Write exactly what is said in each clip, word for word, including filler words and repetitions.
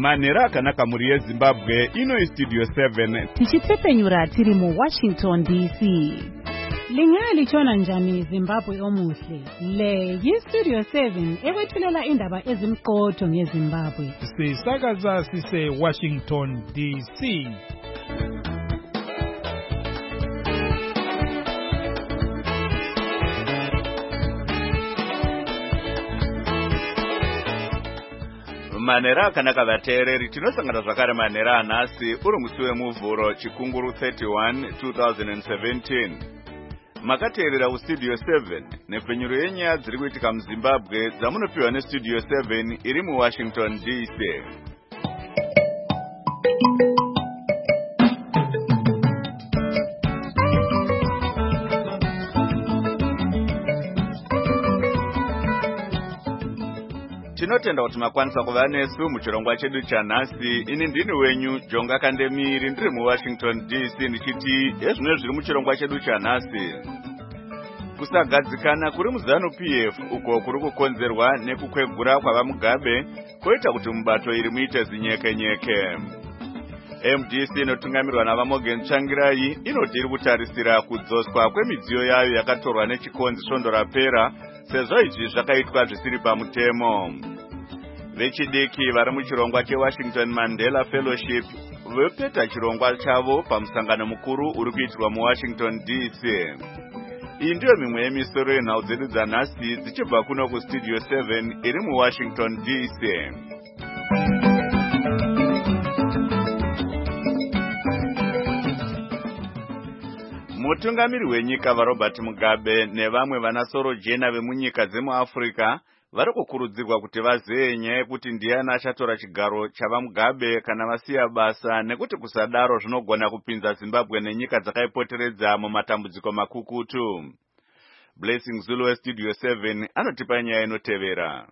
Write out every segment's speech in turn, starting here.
Manera akanaka muri yeZimbabwe ino Studio seven. Tichitsepenyura tiri mu Washington D C. Lingali chona njani Zimbabwe omuhle. Le yi Studio seven ekwethulela indaba ezimqotho ngeZimbabwe. Sisakaza sise Washington D C. Manera akanaka vateereri tinosangana zvakare manera anhasi uri musi wemuvhuro chikunguru thirty-one two thousand seventeen. Makateerera kuStudio seven nepfenyuro yenyaya dziri kuitika muZimbabwe dzamunopiwa neStudio seven iri muWashington D C. Tinotenda kuti makwanisa kuva nesu muchirongwa chedu chanhasi. Ini ndini wenyu Jonga Kandemiri ndiri muWashington D C ndichiti ezvino zviri muchirongwa chedu chanhasi. Kusagadzikana kuri muZanu P F uko kuri kukonzerwa nekukwegura kwavaMugabe koita kuti mubato iri muite zinyekenyeke. M D C inotungamirwa navaMorgan Tsvangirai inoti iri kutarisira kudzoswa kwemidziyo yayo yakatorwa nechikonzi svondo rapera sezvo izvi zvakaitwa zvisiri pamutemo. Vechidiki vari muchirongwa cheWashington Mandela Fellowship vopeta chirongwa chavo pamusangano mukuru uri kuitirwa muWashington D C. Iyi ndiyo mimwe yemisoro yenhau dzedu dzanhasi dzichibva kuno kuStudio seven iri muWashington D C. Mutungamiri wenyika vaRobert Mugabe nevamwe vanasoro jena vemunyika dzemuAfrica vari kukurudzirwa kuti vazeye nyaya yekuti ndiani achatora chigaro chavaMugabe kana vasiya basa, nekuti kusadaro zvinogona kupinza Zimbabwe nenyika dzakaipoteredza mumatambudziko makukutu. Blessing Zulu weStudio seven anotipa nyaya inotevera.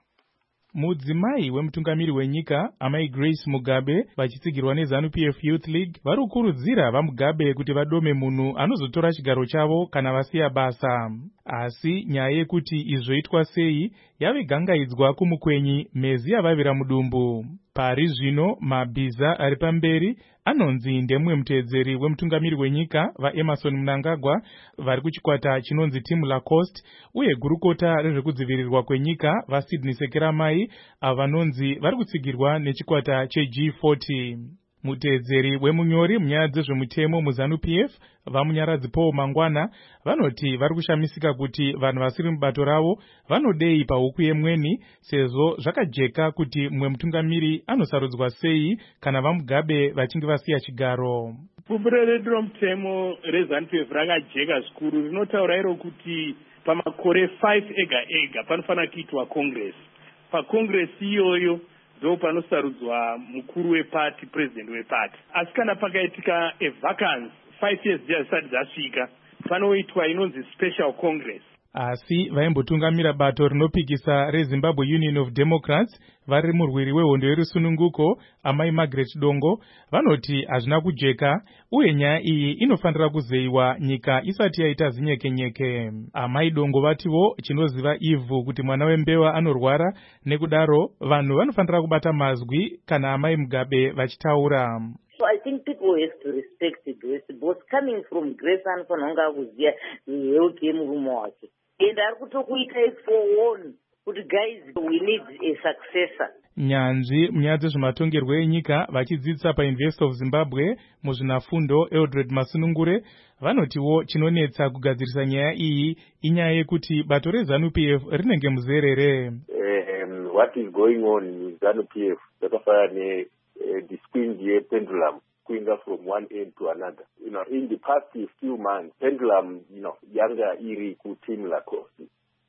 Mudzimai wemutungamiri wenyika amai Grace Mugabe vachitsigirwa neZanu P F Youth League vari kukurudzira vaMugabe kuti vadome munhu anozotora chigaro chavo kana vasiya basa. Asi nyaya yekuti izvoitwa sei yave gangaidzwa kumukwenyi mezi yavavira mudumbu. Pari zvino mabhiza ari pamberi anonzi ndemwe muteedzeri wemutungamiri wenyika vaEmerson Mnangagwa vari kuchikwata chinonzi Team Lacoste, uye gurukota rezvekudzivirirwa kwenyika vaSydney Sekeramai avanonzi vari kutsigirwa nechikwata cheG forty. Muteedzeri wemunyori munyaya dzezvemutemo muZanu P F vamunyaradzi Paul Mangwana vanoti vari kushamisika kuti vanhu vasiri mubato ravo vanodei pahuku yemweni, sezvo zvakajeka kuti mumwe mutungamiri anosarudzwa sei kana vaMugabe vachinge vasiya chigaro. Pupuro redu romutemo reZanu P F rakajeka zvikuru, rinotaura iro kuti pamakore five ega ega panofanira kuitwa congress. PaCongress iyoyo ndo panosarudzwa mukuru wepati, president wepati. Asi kana pakaitika a vacance five years dzisati dzasvika panoitwa inonzi special congress. Asi vaimbotungamira bato rinopikisa reZimbabwe Union of Democrats vari murwiri wehondo yerusununguko amai Margaret Dongo vanoti hazvina kujeka, uye nyaya iyi inofanira kuzeyiwa nyika isati yaita zinyekenyeke. Amai Dongo vativo chinoziva ivhu kuti mwana wembewa anorwara, nekudaro vanhu vanofanira kubata mazwi kana amai Mugabe vachitaura. So I think people have to respect Grace, both coming from Grace and Fanonga Kuzia, the health murumo wake. And I could talk with her for one. But guys, we need a successor. Nyanzvi munyaya dzezvematongerwo enyika vachidzidzisa paUniversity of Zimbabwe muzvinafundo Eldred Masunungure vanotiwo chinonetsa kugadzirisa nyaya iyi inyaya yekuti bato reZanu P F rinenge muzerere. Um, what is going on in ZANU P F zvakafanana ne the swing pendulum going from one end to another. You know, in the past few months, pendulum, you know, yanga iri ku Team Lacoste.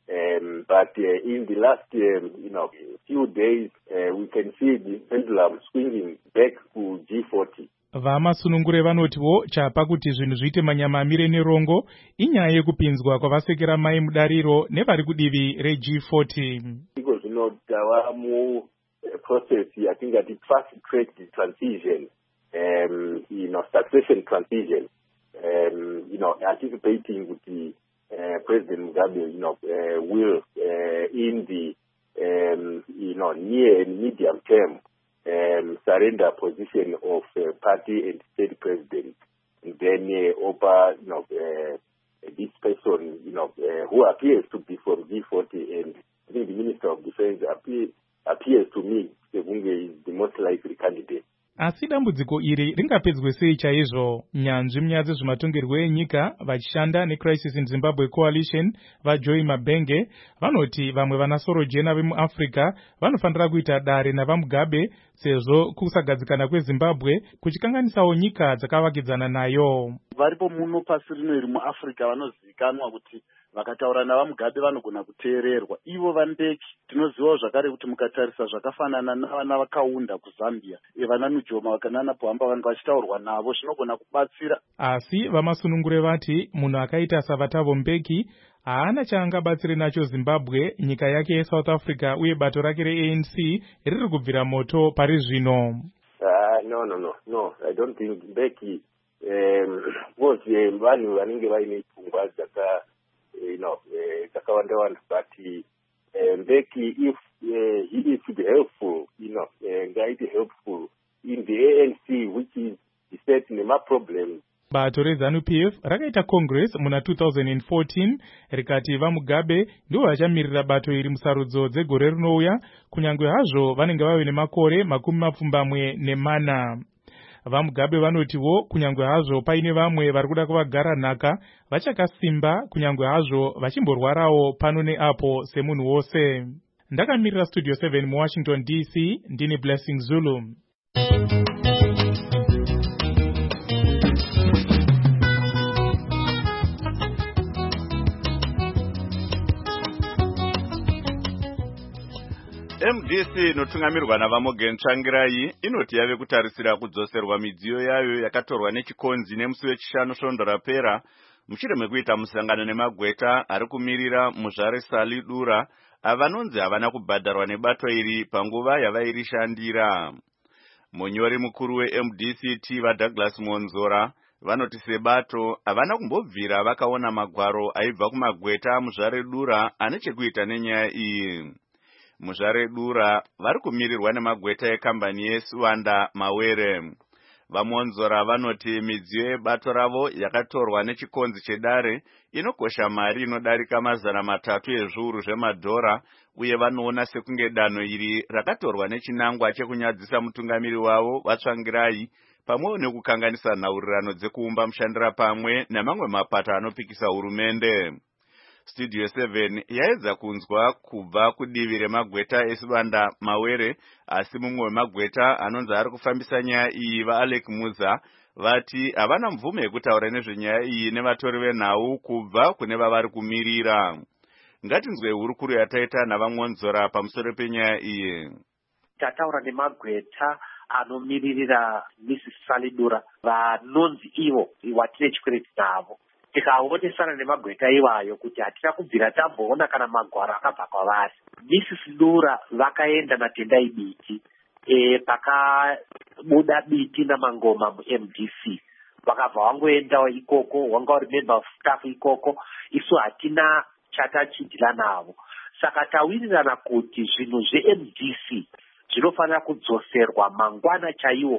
Um, but uh, in the last, um, you know, few days, uh, we can see the pendulum swinging back to G forty. VaMasunungure vanotiwo chapa kuti zvinhu zviite manyama amire nerongo inyaya yekupinzwa kwavaSekeramai mudariro nevari kudivi reG forty. Because you know, tava mu process yatingati fast track transition, um, you know, succession transition, um, you know, anticipating with the uh, President Mugabe, you know, uh, will uh, in the um, you know near and medium term um, surrender position of uh, party and state president, and then uh, over, you know, uh, this person, you know, uh, who appears to be from G forty, and I think the Minister of Defense appear, appears to me Sebunge is the most likely candidate. Asi dambudziko iri ringapedzwe sei chaizvo? Nyanzvi munyaya dzezvematongerwo enyika vachishanda neCrisis in Zimbabwe Coalition vaJoy Mabenge vanoti vamwe vanasoro jena vemuAfrica vanofanira kuita dare navaMugabe sezvo kusagadzikana kweZimbabwe kuchikanganisawo nyika dzakavakidzana nayo. Varipo muno pasi rino iri muAfrica vanozivikanwa kuti vakataura navaMugabe vanogona kuteererwa. Ivo vaMbeki tinozivawo zvakare kuti mukatarisa zvakafanana navana vakaunda kuZambia, vana Nujoma vakanana Pohamba vanhu vachitaurwa navo zvinogona kubatsira. Asi vamasunungure vati munhu akaita savatavo Mbeki haana chaangabatsire nacho Zimbabwe, nyika yake yeSouth Africa uye bato rake reA N C riri kubvira moto pari zvino. Uh, no, no, no, no. I don't think Mbeki um, was vanhu vanenge vaine pfungwa dzaka you know, dzakawanda wanda, but uh, Mbeki, if uh, he is to be helpful, you know, uh, ngaite helpful in the A N C, which is facing nema problems. Bato reZANU-P F rakaita Congress muna two thousand fourteen rikati vaMugabe ndivo vachamirira bato iri musarudzo dzegore rinouya, kunyangwe hazvo vanenge vave nemakore makumi mapfumbamwe nemana. VaMugabe vanotiwo kunyangwe hazvo paine vamwe vari kuda kuvagara nhaka vachakasimba, kunyangwe hazvo vachimborwarawo pano neapo semunhu wose. Ndakamirira Studio seven muWashington D C, ndini Blessing Zulu. M D C inotungamirwa navaMorgan Tsvangirai inoti yave kutarisira kudzoserwa midziyo yayo yakatorwa nechikonzi nemusi wechishanu svondo rapera mushure mekuita musangano nemagweta ari kumirira muzvare Sali Dura avanonzi havana kubhadharwa nebato iri panguva yavairishandira. Munyori mukuru weM D C T vaDouglas Monzora vanoti sebato havana kumbobvira vakaona magwaro aibva kumagweta muzvare Dura ane chekuita nenyaya iyi. Muzvare Dura vari kumirirwa nemagweta ekambani yeSwanda Mawere. VaMonzora vanoti midziyo yebato ravo yakatorwa nechikonzi chedare inokosha mari inodarika mazana matatu ezviuru zvemadhora, uye vanoona sekunge danho iri rakatorwa nechinangwa chekunyadzisa mutungamiri wavo vaTsvangirai pamwe nekukanganisa nhaurirano dzekuumba mushandira pamwe nemamwe mapato anopikisa hurumende. Studio seven yaedza kunzwa kubva kudivi remagweta eSwanda Mawere, asi mumwe wemagweta anonzi ari kufambisa nyaya iyi vaAlec Muza vati havana mvume yekutaura nezvenyaya iyi nevatori venhau kubva kune vavari kumirira. Ngatinzwe hurukuru yataita navaMonzora pamusoro penyaya iyi. Tataura nemagweta anomiririra Missus Sali Dura vanonzi ivo watine chikwereti navo. Tikaonesana nemagweta iwayo kuti hatina kubvira tamboona kana magwaro akabva kwavari. Missus Dura vakaenda naTendai Biti e, pakabuda Biti namangoma muM D C. Vakabva wangoendawo ikoko, wanga uri member of staff ikoko, isu hatina chatachidhila navo. Saka tawirirana kuti zvinhu zveM D C zvinofanira kudzoserwa mangwana chaiwo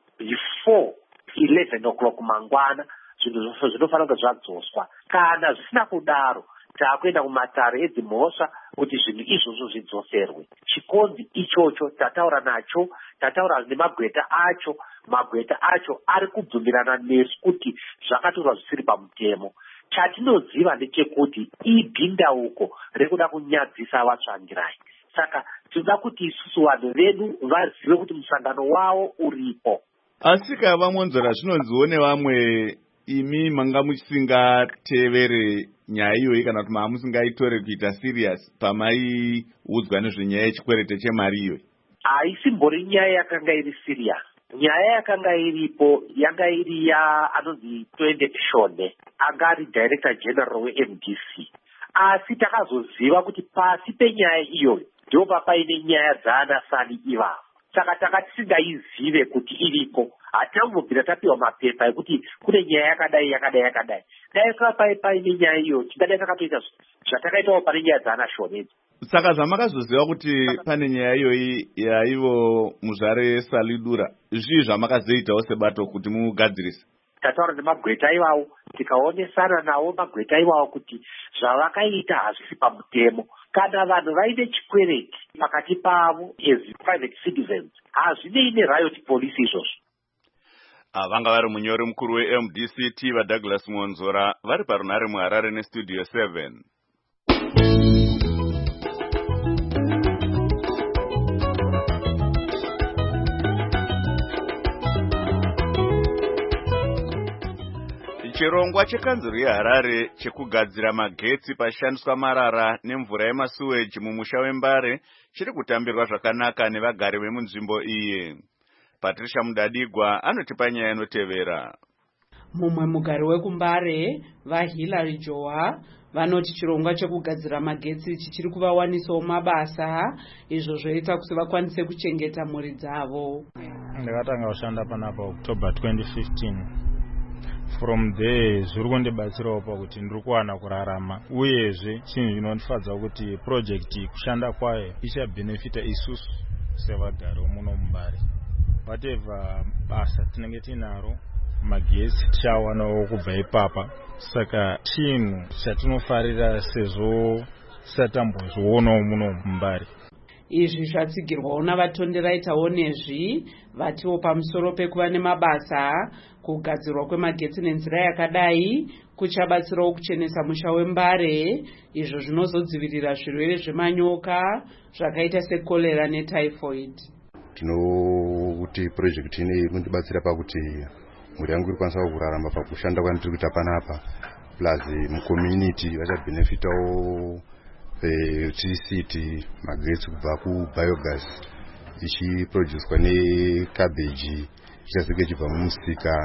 before eleven o'clock mangwana. Zvinhu zvinofanira kunge zvadzoswa. Kana zvisina kudaro taakuenda kumatare edzimhosva kuti zvinhu izvozvo zvidzoserwe. Chikonzi ichocho tataura nacho, tataura nemagweta acho, magweta acho ari kubvumirana nesu kuti zvakatorwa zvisiri pamutemo. Chatinoziva ndechekuti ibhindauko rekuda kunyadzisa vaTsvangirai. Saka tinoda kuti isusu vanhu vedu vazive kuti musangano wavo uripo. Asi kavaMonzora zvinonziwo nevamwe imi manga musingatevere nyaya iyoyi kana kuti mamusingaitore kuita serious pamaiudzwa nezvenyaya yechikwerete chemari iyoyi? Haisimbori nyaya yakanga iri serious. Nyaya yakanga iripo yanga iri ya anonzi Twende Shone, anga ari Director General weM D C. Asi takazoziva kuti pasi penyaya iyoyi ndipo paine nyaya dzaana Sali ivavo. Saka takati tisingaizive kuti iripo, hatinambobvira tapiwa mapepa ekuti kune nyaya yakadai yakadai yakadai. Dai paine nyaya iyo tingadai takatoita zvatakaitawo pane nyaya dzaana shonedzi. Saka zvamakazoziva kuti pane nyaya iyoyi yaivo muzvare Salidura, zvii zvamakazoitawo sebato kuti mugadzirise? Tataura nemagweta iwawo, tikaonesana nawo magweta iwawo kuti zvavakaita hazvisi pamutemo. Kana vanhu vaine chikwereti pakati pavo as private citizens, hazvinei neriot police izvozvo. Vanga vari munyori mukuru we-M D C T vaDouglas Monzora vari parunare muHarare nestudio seven. Chirongwa chekanzuru yeHarare chekugadzira magetsi pashandiswa marara nemvura yemasuweji mumusha weMbare chiri kutambirwa zvakanaka nevagari vemunzvimbo iyi. Patricia Mudadigwa anotipa nyaya inotevera. Mumwe mugari wekuMbare, vaHillary Joa, vanoti chirongwa chekugadzira magetsi chichiri kuvawanisawo mabasa, izvo zvoita kuti vakwanise kuchengeta mhuri dzavo. Ndakatanga kushanda panapa October twenty fifteen. From there zviri kundibatsirawo pakuti ndiri kuwana kurarama, uyezve chinhu chinondifadza kuti project kushanda kwayo ichabhenefita isusu sevagari muno muMbare. Whatever basa tinenge tinaro, magetsi tichawanawo kubva ipapa. Saka chinhu chatinofarira sezvo satambozvionawo muno muMbare. Izvi zvatsigirwawo navatonderaitawo nezvi vatiwo pamusoro pekuva nemabasa, kugadzirwa kwemagetsi nenzira yakadai kuchabatsirawo kuchenesa musha weMbare, izvo zvinozodzivirira zvirwere zvemanyoka zvakaita sekolera netyphoid. Tinokuti project ine kundibatsira pakuti mhuri yangu iri kwanisa kurarama pakushanda kwandiri kuita panapa, plus mucommunity vachabhenefitawo electricity, magetsi kubva kubiogas ichiproducwa necabbage ichazenge chibva mumusika,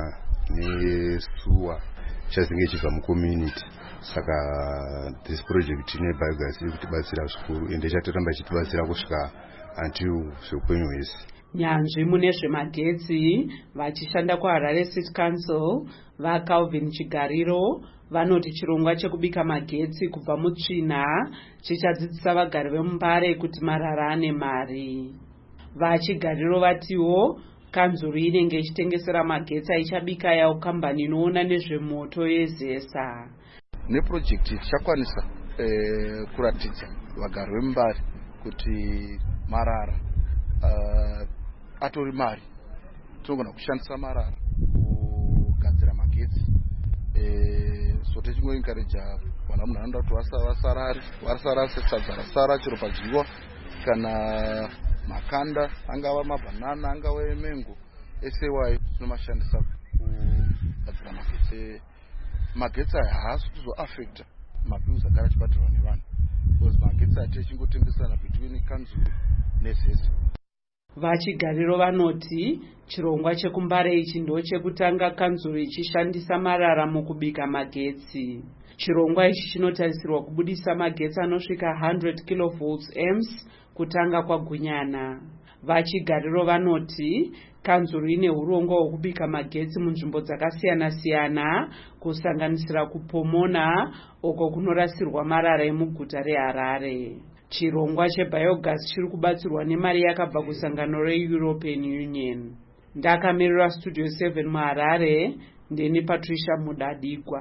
nesuwa ichazenge chibva mucommunity. Saka this project ine biogas iri kutibatsira zvikuru ende ichatoramba ichitibatsira kusvika until zveupenyu hwese. Nyanzvi mune zvemagetsi vachishanda kuHarare City Council vaCalvin Chigariro vanoti chirongwa chekubika magetsi kubva mutsvina chichadzidzisa vagari vemuMbare kuti marara ane mari. VaChigariro vatiwo kanzuru inenge ichitengesera magetsi aichabika yawo kambani inoona nezvemoto yeZESA. Neprojekti tichakwanisa eh, kuratidza vagari vemuMbare kuti marara uh, atori mari. Tinogona kushandisa marara kugadzira magetsi. Eh, so techingoencourage vana munharaunda kuti vasarare vasara sesadza rasara chero padyiwa kana makanda angava mabhanana angava emengo esewai tinomashandisa kugadzira magetsi. Magetsi aya haasi kuzoafecta mabhiuzi agara achibatirwa nevanhu, because magetsi ati echingotengesana between kanzuru neZESA. VaChigariro vanoti chirongwa chekuMbare ichi ndo chekutanga kanzuru ichishandisa marara mukubika magetsi. Chirongwa ichi chinotarisirwa kubudisa magetsi anosvika one hundred kilovolts amps kutanga kwagunyana. VaChigariro vanoti kanzuru ine urongwa hwekubika magetsi munzvimbo dzakasiyana siyana kusanganisira kuPomona uko kunorasirwa marara emuguta reHarare. Chirongwa chebiogas chiri kubatsirwa nemari yakabva kusangano reEuropean Union. Ndakamirira studio seven muHarare, ndini Patricia Mudadigwa.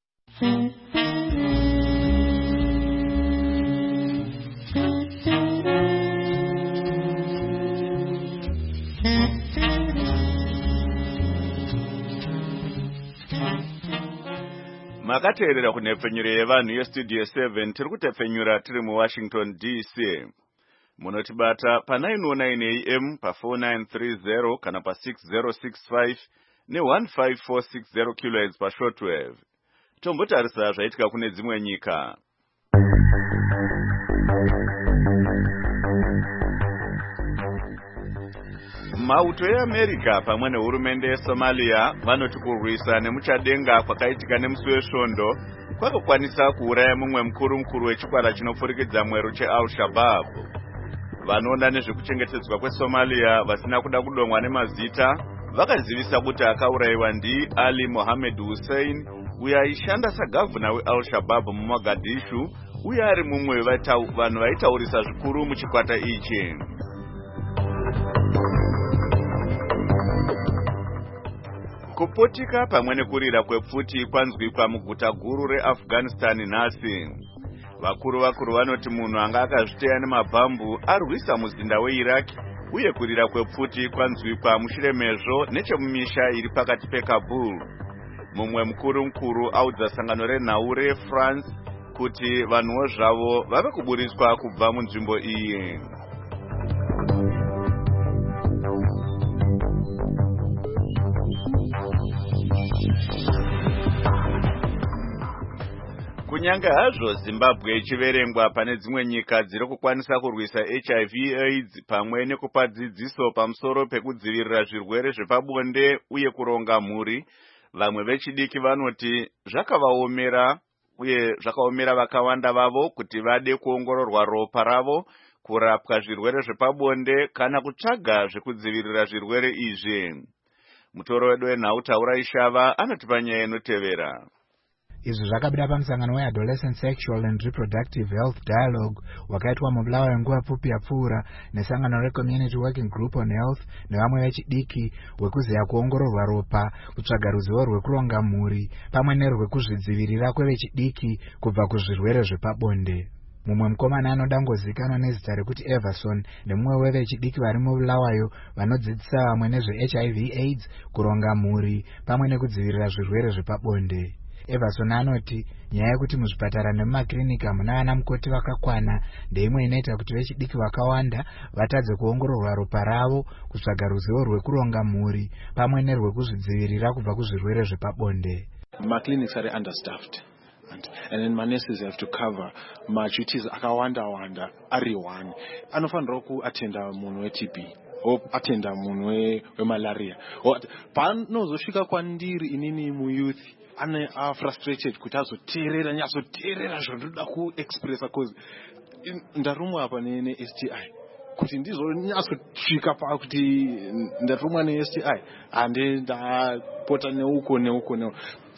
Makateerera kunepfenyuro yevanhu yestudio seven tiri kutepfenyura tiri muWashington D C. Munotibata pa nine oh nine A M pa four nine three zero kana pa six zero six five ne one five four six zero kilohertz pa shortwave. Tombotarisa zvaitika kune dzimwe nyika. Mauto yeAmerica pamwe nehurumende yeSomalia vanoti kurwisa nemuchadenga kwakaitika nemusi wesvondo kwakakwanisa kuuraya mumwe mukuru mukuru wechikwata chinopfurikidza mwero cheAl-Shabaab. Vanoona nezvekuchengetedzwa kweSomalia vasina kuda kudomwa nemazita vakazivisa kuti akaurayiwa ndiAli Mohammed Hussein uyo aishanda sagavhuna weAl-Shabaab muMogadishu uye ari mumwe vanhu vaitaurisa zvikuru muchikwata ichi. Kupotika pamwe nekurira kwepfuti kwanzwikwa muguta guru reAfghanistan nhasi. Vakuru vakuru vanoti munhu anga akazviteya nemabhambu arwisa muzinda weIraq uye kurira kwepfuti kwanzwikwa mushure mezvo nechemumisha iri pakati peKabul. Mumwe mukuru mukuru audza sangano renhau reFrance kuti vanhuwo zvavo vave kuburiswa kubva munzvimbo iyi. Kunyange hazvo Zimbabwe ichiverengwa pane dzimwe nyika dziri kukwanisa kurwisa H I V AIDS pamwe nekupa dzidziso pamusoro pekudzivirira zvirwere zvepabonde uye kuronga mhuri, vamwe vechidiki vanoti zvakavaomera uye zvakaomera vakawanda vavo kuti vade kuongororwa ropa ravo, kurapwa zvirwere zvepabonde kana kutsvaga zvekudzivirira zvirwere izvi. Mutoro wedu wenhau Taurai Shava anotipa nyaya inotevera. Izvi zvakabida pamusangano weAdolescent Sexual and Reproductive Health Dialogue wakaitwa mubulawayo nguva pfupi yapfuura nesangano reCommunity Working Group on Health nevamwe vechidiki wekuziya kuongororwa ropa, kutsvaga ruzivo rwekuronga mhuri pamwe nerwekuzvidzivirira kwevechidiki kubva kuzvirwere zvepabonde. Mumwe mukomana anodangozikanwa nezita rekuti Everson nemumwe wevechidiki vari mubulawayo vanodzidzisa vamwe nezve-H I V AIDS, kuronga mhuri pamwe nekudzivirira zvirwere zvepabonde. Everson anoti nyaya yekuti muzvipatara nemumaklinika hamuna vana mukoti vakakwana ndeimwe inoita kuti vechidiki vakawanda vatadze kuongororwa ropa ravo, kutsvaga ruzivo rwekuronga mhuri pamwe nerwekuzvidzivirira kubva kuzvirwere zvepabonde. Maclinics are understaffed and, and then manurses have to cover maduties akawanda wanda ari one. Anofanira kuatenda munhu weT B o atenda munhu wemalaria. Panozosvika kwandiri inini muyouth ane are frustrated kuti azoteerera nyazoteerera zvandoda kuexpressa cause ndarumwa apa ne-S T I kuti ndizonyazosvika pakuti ndarumwa ne-S T I hande ndapota neuko neuko neuko.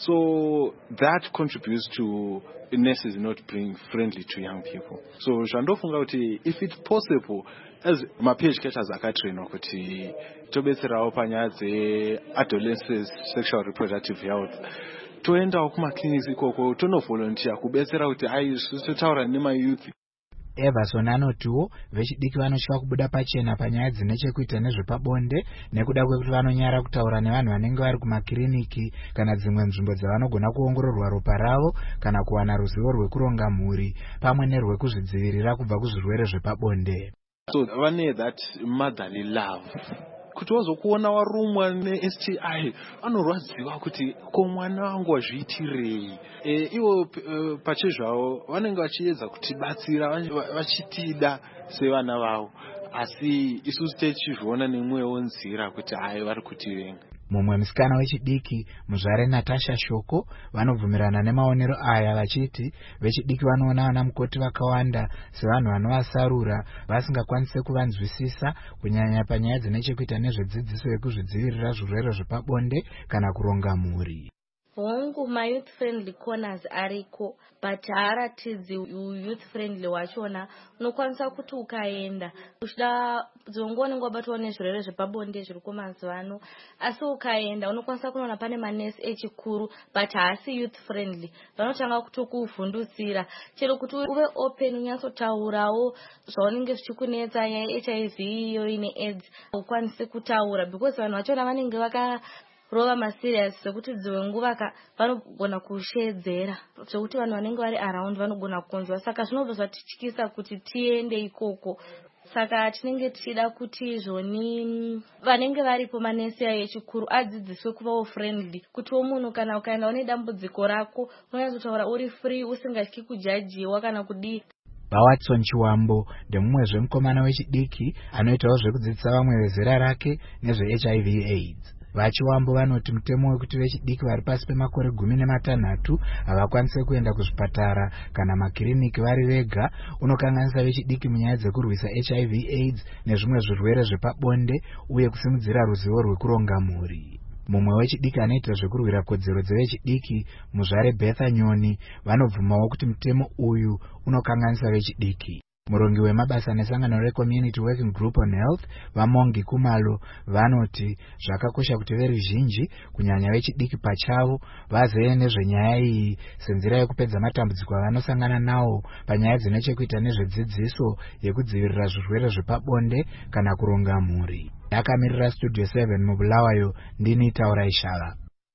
So that contributes to nurses not being friendly to young people. So zvandofunga kuti if it's possible as ma-P H catchers akatrainwa kuti tobetserawo panyaya dze-adolescents sexual reproductive health, toendawo kumakliniki ikoko tonovolunteer kubetsera kuti hai totaura nemayouth. Everson anotiwo vechidiki vanosvika kubuda pachena panyaya dzine chekuita nezvepabonde nekuda kwekuti vanonyara kutaura nevanhu vanenge vari kumakliniki kana dzimwe nzvimbo dzavanogona kuongororwa ropa ravo kana kuwana ruzivo rwekuronga mhuri pamwe nerwekuzvidzivirira kubva kuzvirwere zvepabonde. So vane that motherly love. Kuti wazokuona warumwa ne-S T I anorwadziwa kuti ko mwana wangu wazviitirei. E, ivo uh, pachezvavo vanenge vachiedza kutibatsira vachitida sevana vavo, asi isusu techizviona nemwewo nzira kuti hai vari kutivenga. Mumwe musikana wechidiki muzvare Natasha Shoko vanobvumirana nemaonero aya vachiti vechidiki vanoona vana mukoti vakawanda sevanhu vanovasarura vasingakwanise kuvanzwisisa kunyanya panyaya dzine chekuita nezvedzidziso yekuzvidzivirira zvirwere zvepabonde kana kuronga mhuri. Hongu ma-youth friendly corners ariko, but haaratidzi youth friendly wachona. Unokwanisa kuti ukaenda uchida dzongo unenge wabatwa nezvirwere zvepabonde zviri kumazuva ano, asi ukaenda unokwanisa kunoona pane manesi echikuru but haasi youth friendly. Vanotanga kutokuvhundutsira chero kuti uve open unyatsotaurawo zvaunenge zvichikunetsa H I V iyo ine AIDS ukwanise kutaura because vanhu vachona vanenge vaka rova maserious sekuti dzimwe nguva vanogona kushedzera sekuti vanhu vanenge vari around vanogona kukonzwa, saka zvinobva zvatityisa kuti tiende ikoko. Saka tinenge tichida kuti zvoni vanenge varipo manesi echikuru adzidziswe kuvawo friendly, kuti munhu kana ukaenda une dambudziko rako unyazotaura uri free usingatyi kujajiwa kana kudii. Bawatson Chiwambo ndemumwezve mukomana wechidiki anoitawo zvekudzidzisa vamwe vezera rake nezve-H I V AIDS. vachiwambo vanoti mutemo wekuti vechidiki vari pasi pemakore gumi nematanhatu havakwanise kuenda kuzvipatara kana makiriniki vari vega unokanganisa vechidiki munyaya dzekurwisa H I V AIDS nezvimwe zvirwere zvepabonde uye kusimudzira ruzivo rwekuronga mhuri. Mumwe wechidiki anoita zvekurwira kodzero dzevechidiki muzvare Betha Nyoni vanobvumawo kuti mutemo uyu unokanganisa vechidiki. Murongi wemabasa nesangano reCommunity Working Group on Health vaMongi Kumalo vanoti zvakakosha kuti veruzhinji kunyanya vechidiki pachavo vazive nezvenyaya iyi senzira yekupedza matambudziko avanosangana nawo panyaya dzinechekuita nezvedzidziso yekudzivirira zvirwere zvepabonde kana kuronga mhuri. Akamirira Studio seven mubulawayo ndini Taura Ishala.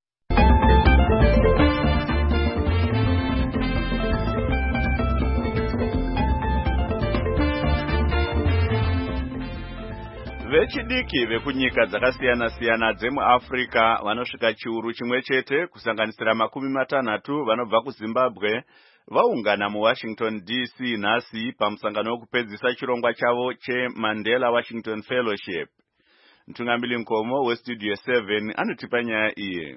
Vechidiki vekunyika dzakasiyana-siyana dzemuAfrica vanosvika chiuru chimwe chete kusanganisira makumi matanhatu vanobva kuZimbabwe vaungana muWashington D C nhasi pamusangano wekupedzisa chirongwa chavo cheMandela Washington Fellowship. Mtungamiri Nkomo weStudio seven anotipa nyaya iyi.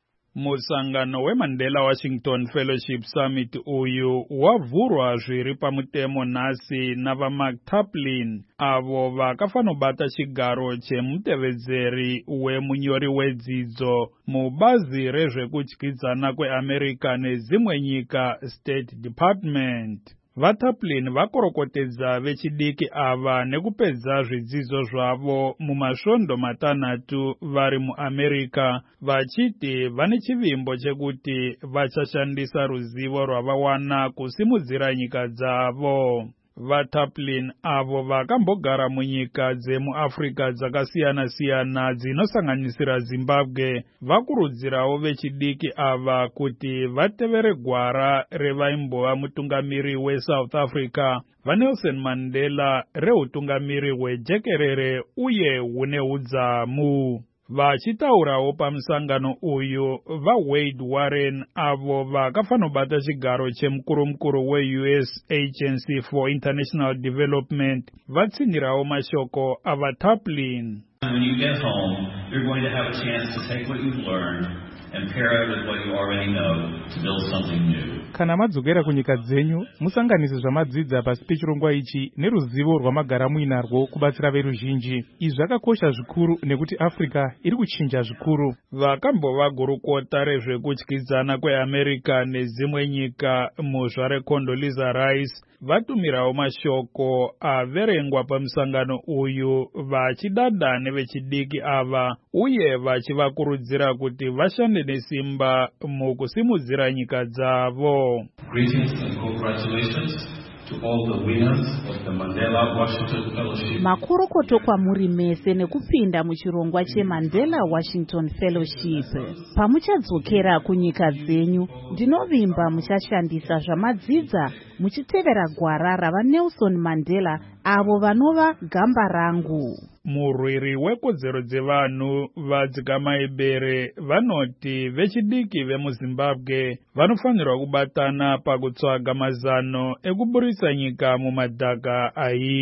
Musangano weMandela Washington Fellowship Summit uyu wavhurwa zviri pamutemo nhasi navaMark Taplin avo vakafanobata chigaro chemutevedzeri wemunyori wedzidzo mubazi rezvekudyidzana kweAmerica nezimwe nyika State Department. VaTaplin vakorokotedza vechidiki ava nekupedza zvidzidzo zvavo mumasvondo matanhatu vari muAmerica vachiti vane chivimbo chekuti vachashandisa ruzivo rwavawana kusimudzira nyika dzavo. VaTaplin avo vakambogara munyika dzemuAfrica dzakasiyana-siyana dzinosanganisira Zimbabwe vakurudzirawo vechidiki ava kuti vatevere gwara revaimbova mutungamiri weSouth Africa vaNelson Mandela reutungamiri hwejekerere uye hune udzamu. Vachitaurawo pamusangano uyu vaWade Warren avo vakafanobata chigaro chemukuru-mukuru weU S Agency for International Development vatsinirawo mashoko avaTaplin. When you get home, you're going to have a chance to take what you've learned and pair it with what you already know to build something new. Kana madzokera kunyika dzenyu, musanganise zvamadzidza pasi pechirongwa ichi neruzivo rwamagara muinarwo kubatsira veruzhinji. Izvi zvakakosha zvikuru nekuti Africa iri kuchinja zvikuru. Vakambova gurukota rezvekudyidzana kweAmerica nezimwe nyika muzvare Condoleezza Rice vatumirawo mashoko averengwa pamusangano uyu vachidada nevechidiki ava uye vachivakurudzira kuti vashande nesimba mukusimudzira nyika dzavo. Greetings and congratulations to all the winners of the Mandela Washington Fellowship. Makurokoto kwamuri mese nekupinda muchirongwa cheMandela Washington Fellowship. Pamuchadzokera kunyika dzenyu, ndinovimba muchashandisa zvamadzidza muchitevera gwara ravaNelson Mandela avo vanova gamba rangu. Murwiri wekodzero dzevanhu vadzikamaibere vanoti vechidiki vemuZimbabwe vanofanirwa kubatana pakutsvaga mazano ekuburisa nyika mumadhaka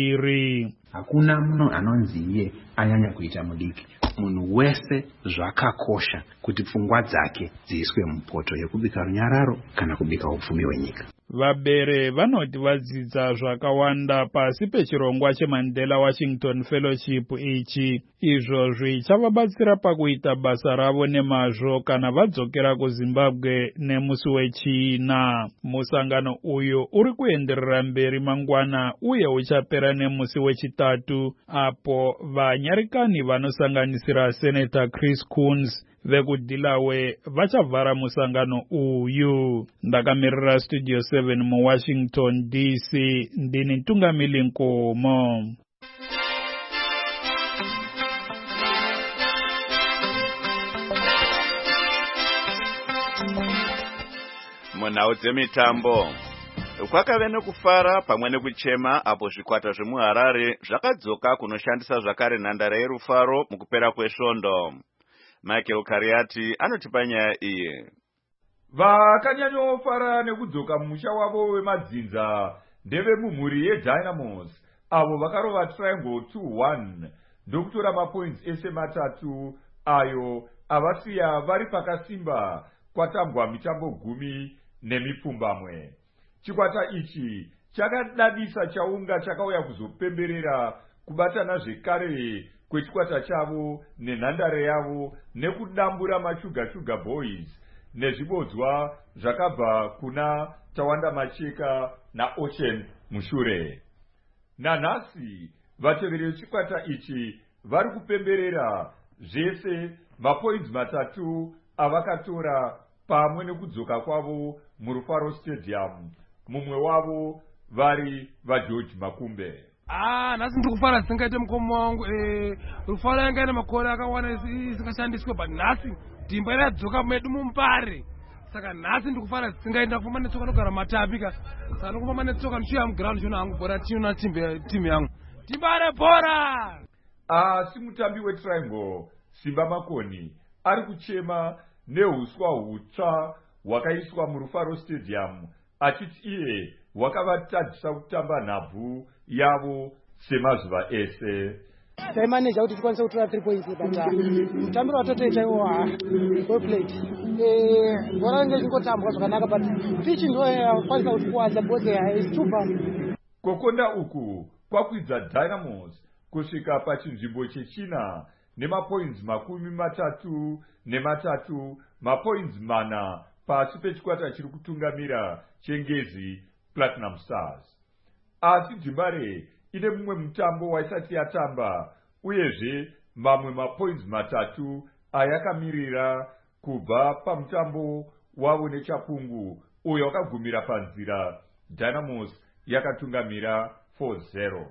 airi. Hakuna munhu anonzi iye anyanya kuita mudiki. Munhu wese zvakakosha kuti pfungwa dzake dziiswe mupoto yekubika runyararo kana kubika upfumi hwenyika. Vabere vanoti vadzidza zvakawanda pasi pechirongwa cheMandela Washington Fellowship ichi. Izvo zvichavabatsira pakuita basa ravo nemazvo kana vadzokera kuZimbabwe nemusi wechina. Musangano uyu uri kuenderera mberi mangwana uye uchapera nemusi wechitatu apo vanyarikani vanosanganisira Senator Chris Coons vekudhilawe vachavhara musangano uyu. Ndakamirira Studio seven muWashington D C ndini Ntungamili Nkomo. Munhau dzemitambo kwakave nekufara pamwe nekuchema apo zvikwata zvemuHarare zvakadzoka kunoshandisa zvakare nhandare yerufaro mukupera kwesvondo. Michael Kariati anotipa nyaya iyi. Vakanyanyofara nekudzoka mumusha wavo wemadzinza ndevemumhuri yeDynamos avo vakarova Triangle two one ndokutora mapoints ese matatu ayo avasiya vari pakasimba kwatambwa mitambo gumi nemipfumbamwe. Chikwata ichi chakadadisa chaunga chakauya kuzopemberera kubatana zvekare kwechikwata chavo nenhandare yavo nekudambura machuga chuga boys nezvibodzwa zvakabva kuna Tawanda Macheka naOcean mushure. Nanhasi vateveri vechikwata ichi vari kupemberera zvese mapoints matatu avakatora pamwe nekudzoka kwavo muRufaro Stadium, mumwe wavo vari vaGeorge Makumbe. Ah, nhasi ndiri kufara zisingaite mukoma wangu. eh, Rufaro yanga ine makore akawanda isingashandiswe, but nhasi dhimba iradzoka medu muMbare. Saka nhasi ndiri kufara zisingaite, ndafamba netsoka ndogara Matapi ka. Saka ndofamba netsoka ndichiuya muground chona hangu bhora tiuna timu yangu. Dhimba rebhora! Asi mutambi weTriangle Simba Makoni ari kuchema neuswa hutsva hwakaiswa muRufaro Stadium, achiti iye hwakavatadzisa kutamba nhabvu yavo semazuva ese. Taimaneja kuti tikwanise kutora three points, but mutambiro watotoita iwo well played. Eh, bhora ranga richingotambwa zvakanaka, but pitch ndo yakwanisa kutikuwadza because it's too far. Kukonda uku kwakwidza Dynamos kusvika pachinzvimbo chechina nemapoints makumi matatu nematatu, mapoints mana pasi pechikwata chiri kutungamira chengezi Platinum Stars. Asi Dzimbare ine mumwe mutambo waisati yatamba, uyezve mamwe mapoints matatu ayakamirira kubva pamutambo wavo neChapungu uyo wakagumira panzira. Dynamos yakatungamira four zero.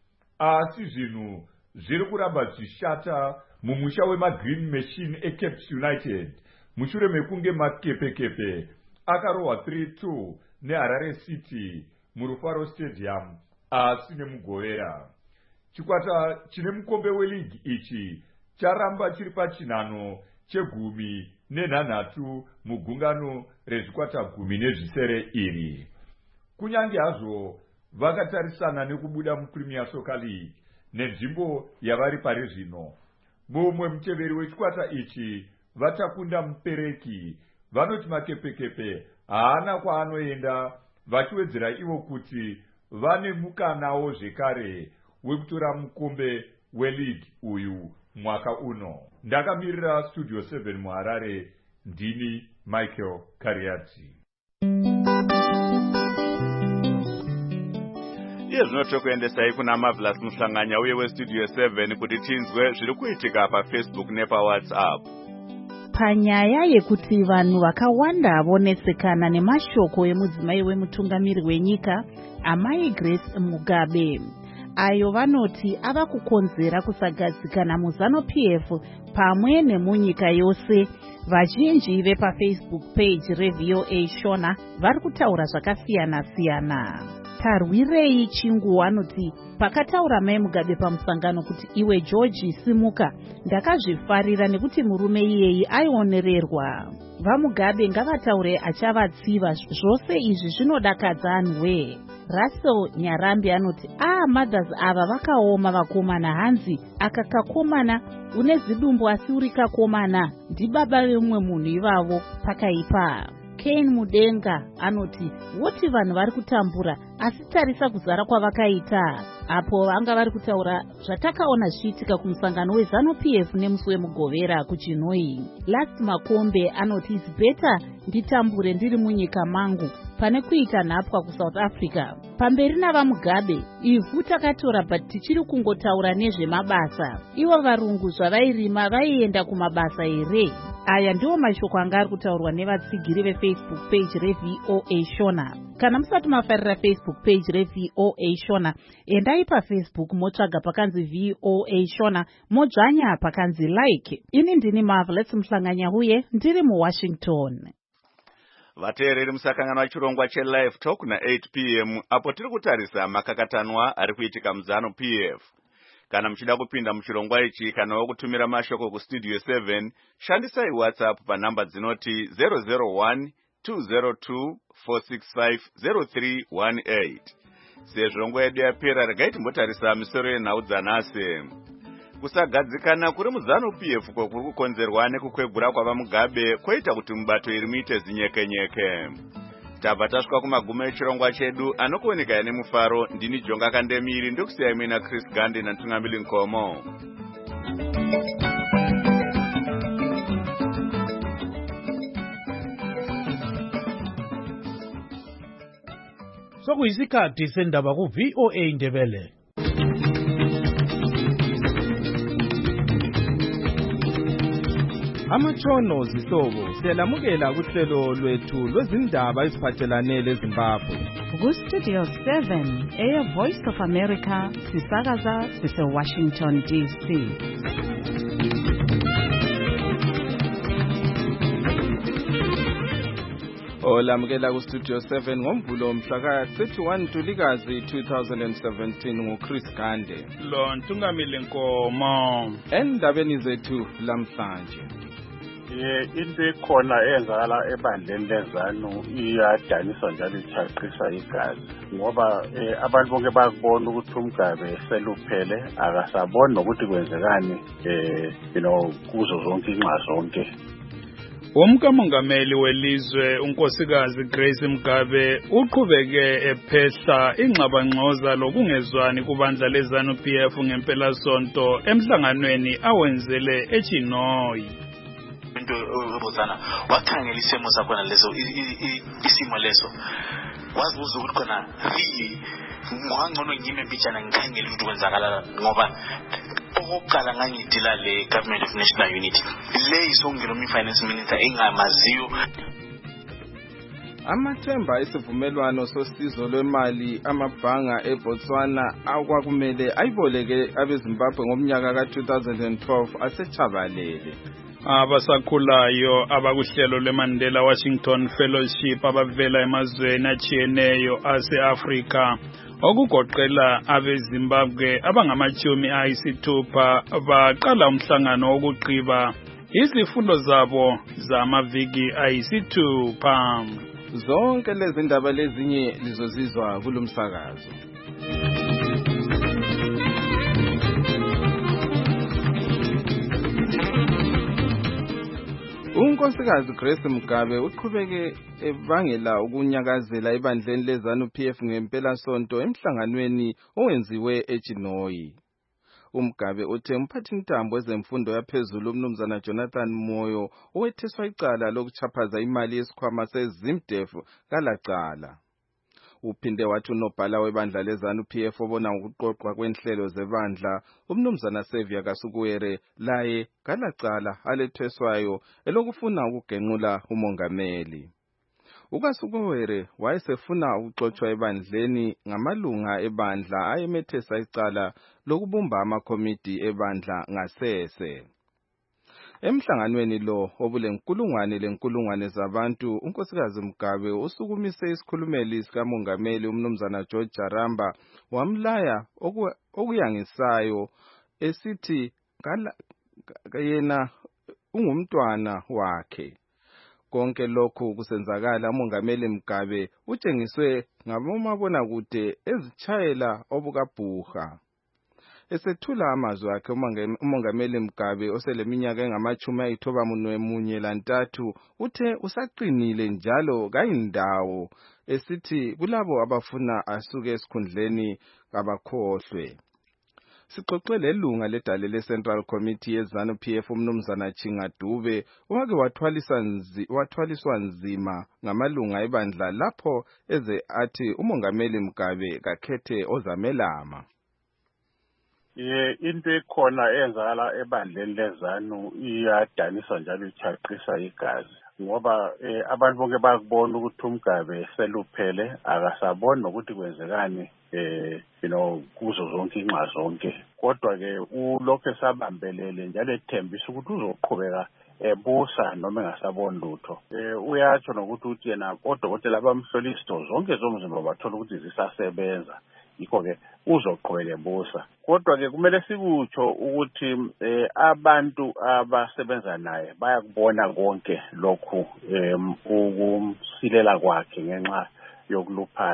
Asi zvinhu zviri kuramba zvishata mumusha wemaGreen Machine eCape United mushure mekunge makepekepe akarohwa three two neHarare City muRufaro Stadium asi nemugovera. Chikwata chine mukombe weligi ichi charamba chiri pachinhano chegumi nenhanhatu mugungano rezvikwata gumi nezvisere iri. Kunyange hazvo vakatarisana nekubuda muPremier Soccer League nenzvimbo yavari pari zvino, mumwe muteveri wechikwata ichi vatakunda mupereki vanoti makepekepe haana kwaanoenda, vachiwedzera ivo kuti vane mukanawo zvekare wekutora mukombe weligi uyu mwaka uno. Ndakamirira Studio seven muHarare, ndini Michael Kariadzi. Iye zvino tokuendesai kuna Marvelous Muhlanganya uye weStudio seven kuti tinzwe zviri kuitika paFacebook nepaWhatsApp. Panyaya yekuti vanhu vakawanda vonesekana nemashoko emudzimai wemutungamiri wenyika Amai Grace Mugabe, ayo vanoti ava kukonzera kusagadzikana muZanu-P F pamwe nemunyika yose. Vazhinji vepaFacebook page reV O A Shona vari kutaura zvakasiyana-siyana. Tarwirei Chingu anoti pakataura Mai Mugabe pamusangano kuti iwe George simuka, ndakazvifarira nekuti murume iyeyi aionererwa. VaMugabe ngavataure achavatsiva, zvose izvi zvinodakadza anhuwe. Russell Nyarambi anoti ah mothers ava vakaoma vakomana, hanzi aka kakomana une zidumbu asi uri kakomana ndibaba vemumwe munhu ivavo pakaipa. Kane Mudenga anoti woti vanhu vari kutambura asi tarisa kuzara kwavakaita. Apo vanga vari kutaura zvatakaona zviitika kumusangano weZanu-P F nemusi wemugovera kuChinoi. Last Makombe anoti it's better nditambure ndiri munyika mangu pane kuita nhapwa kuSouth Africa. Pamberi navaMugabe ivhu takatora but tichiri kungotaura nezvemabasa. Ivo varungu zvavairima vaienda kumabasa here? Aya ndiwo mashoko anga ari kutaurwa nevatsigiri veFacebook page reV O A Shona. Kana musati mafarira Facebook page reV O A Shona, endai paFacebook motsvaga pakanzi V O A Shona, modzvanya pakanzi like. Ini ndini Marvelous Muhlanganya uye ndiri muWashington. Vateereri musakangana wachirongwa cheLive Talk na eight p m apo tiri kutarisa makakatanwa ari kuitika muZanu-P F. Kana muchida kupinda muchirongwa ichi kana wokutumira mashoko kuStudio seven, shandisai WhatsApp panhamba dzinoti zero zero one two zero two four six five zero three one eight. Sezvo nguva yedu yapera regai timbotarisa misoro yenhau dzanhasi. kusagadzikana kuri muzanu P F ko kuri kukonzerwa nekukwegura kwavamugabe koita kuti mubato iri muite zinyekenyeke. Tabva tasvika kumagumo echirongwa chedu anokuoneka nemufaro. Ndini Jonga Kandemiri ndokusiyai mina Chris Gande natungamili Nkomo. Sokuyisikhathi sendaba ku V O A Ndebele. Amatshono zihlobo siyalamukela kuhlelo lwethu lwezindaba eziphathelane leZimbabwe. Ku Studio seven, Air Voice of America, sisakaza sise Washington D C. Olamukela ku Studio seven ngomvulo mhla ka thirty-one Ntulikazi two thousand seventeen nguChris Gande. Lo Ntungamili Nkomo. Endabeni zethu lamhlanje. Eh into ekhona eyenzakala ebandleni lezanu iyadanisa njalo ichaqisa igazi ngoba abantu bonke bakubona ukuthi umgabe seluphele akasaboni nokuthi kwenzekani eh you know kuzo zonke inxa zonke. Umkamongameli welizwe unkosikazi Grace Mugabe uqhubeke ephehla ingxabangxoza lokungezwani kubandla lezanu P F ngempela sonto emhlanganweni awenzele eChinoyi. Into obuzana wakhangela isimo sakho nalezo isimo leso wazibuza ukuthi khona really ngwangcono ngime mpijana ngikhangela ukuthi kwenzakala ngoba okokuqala ngangidila le Government of National Unity le isongelo mi finance minister engamaziyo. Amathemba isivumelwano sosizo lwemali amabhanga eBotswana akwakumele ayiboleke abeZimbabwe ngomnyaka ka two thousand twelve asechabalele. Abasakhulayo abakuhlelo leMandela Washington Fellowship abavela emazweni achiyeneyo ase-Afrika okugoqela abeZimbabwe abangamachumi ayisithupha baqala umhlangano wokuqiba izifundo zabo zamaviki ayisithupha. Zonke lezi ndaba lezinye lizozizwa kulomsakazo. Unkosikazi Grace Mugabe uqhubeke ebangela ukunyakazela ebandleni lezanu P F ngempela sonto emhlanganweni owenziwe eChinoyi. Umugabe uthe umphathintambo wezemfundo yaphezulu umnumzana Jonathan Moyo owetheswa icala lokuchaphaza imali yesikhwama seZimDef kalacala. Uphinde wathi unobhala webandla lezanu P F obona ngokuqoqwa kwenhlelo zebandla umnumzana Sevia Kasukuwere laye kalacala aletheswayo elokufuna ukugenqula umongameli. uKasukuwere wayesefuna ukuxoxwa ebandleni ngamalunga ebandla ayemethesa icala lokubumba amakomiti ebandla ngasese. Emhlanganweni lo obulenkulungwane lenkulungwane zabantu unkosikazi Mugabe usukumise isikhulumeli sikamongameli umnumzana George Jaramba wamlaya okuyangisayo esithi yena ungumntwana wakhe. Konke lokhu kusenzakala umongameli Mugabe utshengiswe ngabomabonakude ezichayela obukabhuha. Esethula amazwi akhe umongameli Mugabe oseleminyaka engamachumi ayithoba munye lantathu uthe usaqinile njalo kayindawo esithi kulabo abafuna asuke esikhundleni kabakhohlwe. Sixoxe lelunga ledale leCentral Committee yezanu P F umnumzana Chinga Dube owake wathwalisa nzi wathwaliswa nzima ngamalunga ebandla lapho eze athi umongameli Mugabe kakhethe ozamelama. Ye into ekhona eyenzakala ebandleni lezanu iyadanisa njalo ichaqisa igazi ngoba abantu bonke bakubona ukuthi umgabe seluphele akasaboni nokuthi kwenzekani eh you know kuzo zonke inxa zonke kodwa ke ulokho esabambelele njalo ethembisa ukuthi uzoqhubeka ebusa noma engasaboni lutho. Eh uyatsho nokuthi uthi yena odokotela bamhlolisto zonke zomzimba bathola ukuthi zisasebenza. Yikho ke uzoqhubeka ebusa. Kodwa ke kumele sikutsho ukuthi eh abantu abasebenza naye bayakubona konke lokhu ukumsilela kwakhe ngenxa yokuluphala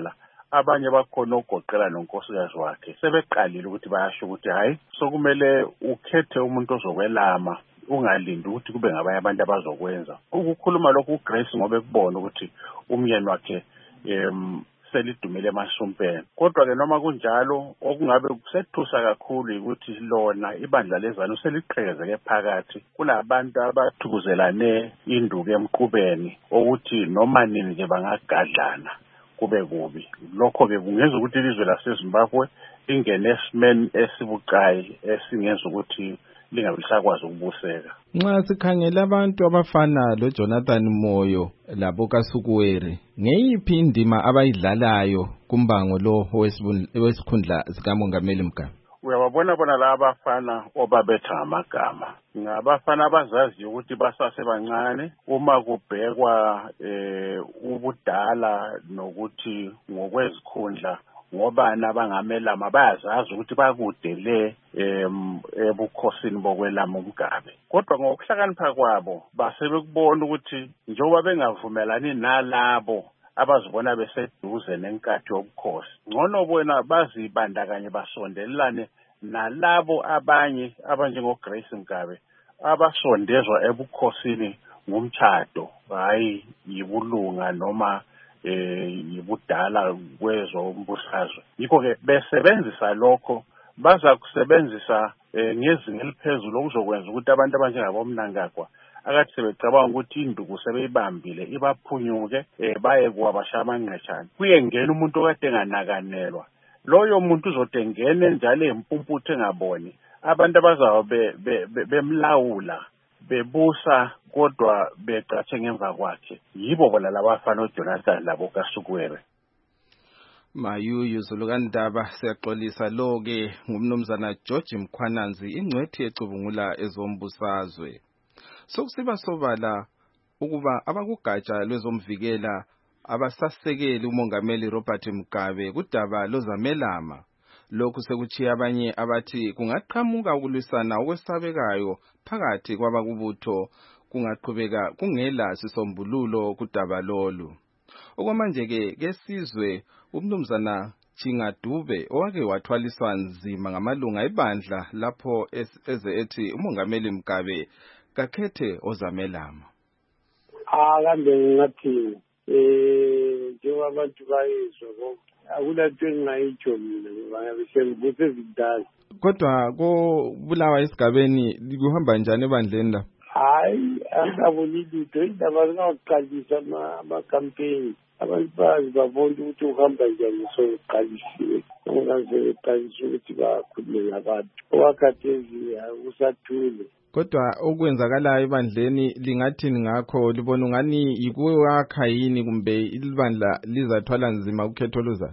abanye bakhona ogoqela nonkosikazi wakhe sebeqalile ukuthi bayasho ukuthi hayi sokumele ukhethe umuntu ozokwelama ungalindi ukuthi kube ngabanye abantu abazokwenza. Ukukhuluma lokhu uGrace ngoba ekubona ukuthi umyeni wakhe em selidumile emashumpeni. Kodwa ke noma kunjalo okungabe kusethusa kakhulu ukuthi lona ibandla lezanu seliqhezeke phakathi kulabantu abathukuzelane induku emqubeni ukuthi noma nini nje bangagadlana kube kubi. Lokho ke kungenza ukuthi ilizwe laseZimbabwe ingene esimeni esibucayi esingenza ukuthi lingabisakwazi ukubuseka. Nxa sikhangela abantu abafana lo Jonathan Moyo labo kaSukuwere ngeyiphi indima abayidlalayo kumbango lo wesikhundla sikamongameli Mugabe? Uyababona bona laba abafana obabetha amagama ngabafana abazaziyo ukuthi basasebancane uma kubhekwa eh ubudala nokuthi ngokwezikhundla ngobani abangamelama bayazazi ukuthi bakude le ebukhosini bokwelama uMgabe. Kodwa ngokuhlakanipha kwabo basebekubona ukuthi njengoba bengavumelani nalabo abazibona beseduze nenkathi yobukhosi ngcono bona bazibandakanye basondelane nalabo abanye abanjengoGrace Mugabe abasondezwa ebukhosini ngumtchado hayi yibulunga noma eh yibudala kwezombusazwe. Yikho ke besebenzisa lokho baza kusebenzisa ngezinga eliphezulu okuzokwenza ukuthi abantu abanjengabo Mnangagwa akathi sebecabanga ukuthi induku sebeyibambile ibaphunyuke baye kwabashamanqetshana kuye ngena umuntu okade enganakanelwa. Loyo muntu uzotengene njalo empumputhe engaboni abantu abazabe bemlawula bebusa kodwa becatshe ngemva kwakhe yibo bona labafana uJonathan labo kaSukuwere. Mayuyu Zulukandaba siyaxolisa lo ke ngumnumzana George Mkhwananzi ingcwethi ecubungula ezombusazwe. Sokusiba sobala ukuba abakugatsha lwezomvikela abasasekeli umongameli Robert Mugabe kudaba lozamelama. Lokhu sekuchiya abanye abathi kungaqhamuka ukulwisana okwesabekayo phakathi kwabakubutho kungaqhubeka kungela sisombululo kudaba lolu. Okwamanje ke kesizwe umnumzana Chingadube owake wathwaliswa nzima ngamalunga ebandla lapho eze ethi umongameli Mugabe kakhethe ozamelama. Ah kambe ngathi eh njengoba abantu bayizwa konke akulanto engayitsho mina ngoba ngisengibuthe zidala. Kodwa ko Bulawayo esigabeni kuhamba njani ebandleni la? Hayi akaboni lutho indaba zingaqalisa ama campaign abantu bazi babona ukuthi uhamba njani soqalisiwe ngokuze eqalisa ukuthi bakhulume nabantu owakhathezi usathule. Kodwa okwenzakalayo ebandleni lingathini ngakho libona ungani yikuwe wakha yini kumbe ilibandla lizathwala nzima ukhetho luzayo?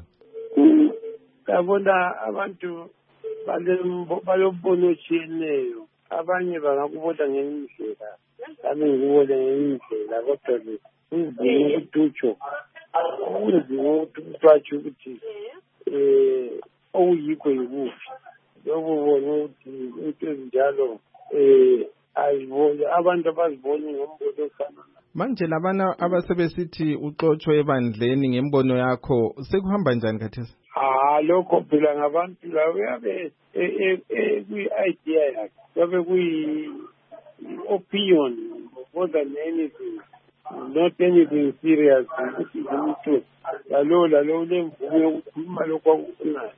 Yabona abantu balombono otshiyeneyo abanye bangakubona ngendlela ami ngikubona ngendlela kodwa kunzima ukuthi utsho kunzima ukuthi watsho ukuthi eh okuyikho yikuphi lokho bona ukuthi into ezinjalo eh ayibona abantu abazibona ngombono ofana. Manje labana abasebesithi uxoxwe ebandleni ngembono yakho sekuhamba njani khathesi? Ah lokho phela ngabantu la uyabe kwi-idea yakhe yabe kuyi opinion more than anything, not anything serious ukuthi umuntu lalo lalo lemvume yokukhuluma lokho akufunayo.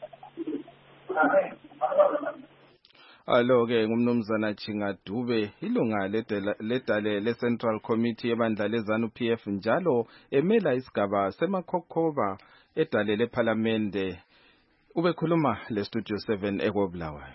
Alo ke ngumnumzana Chingadube ilunga ledale le Central Committee ebandla lezanu P F njalo emela isigaba semakhokhoba edale leParliamente. Ubekhuluma le Studio seven eKobulawayo.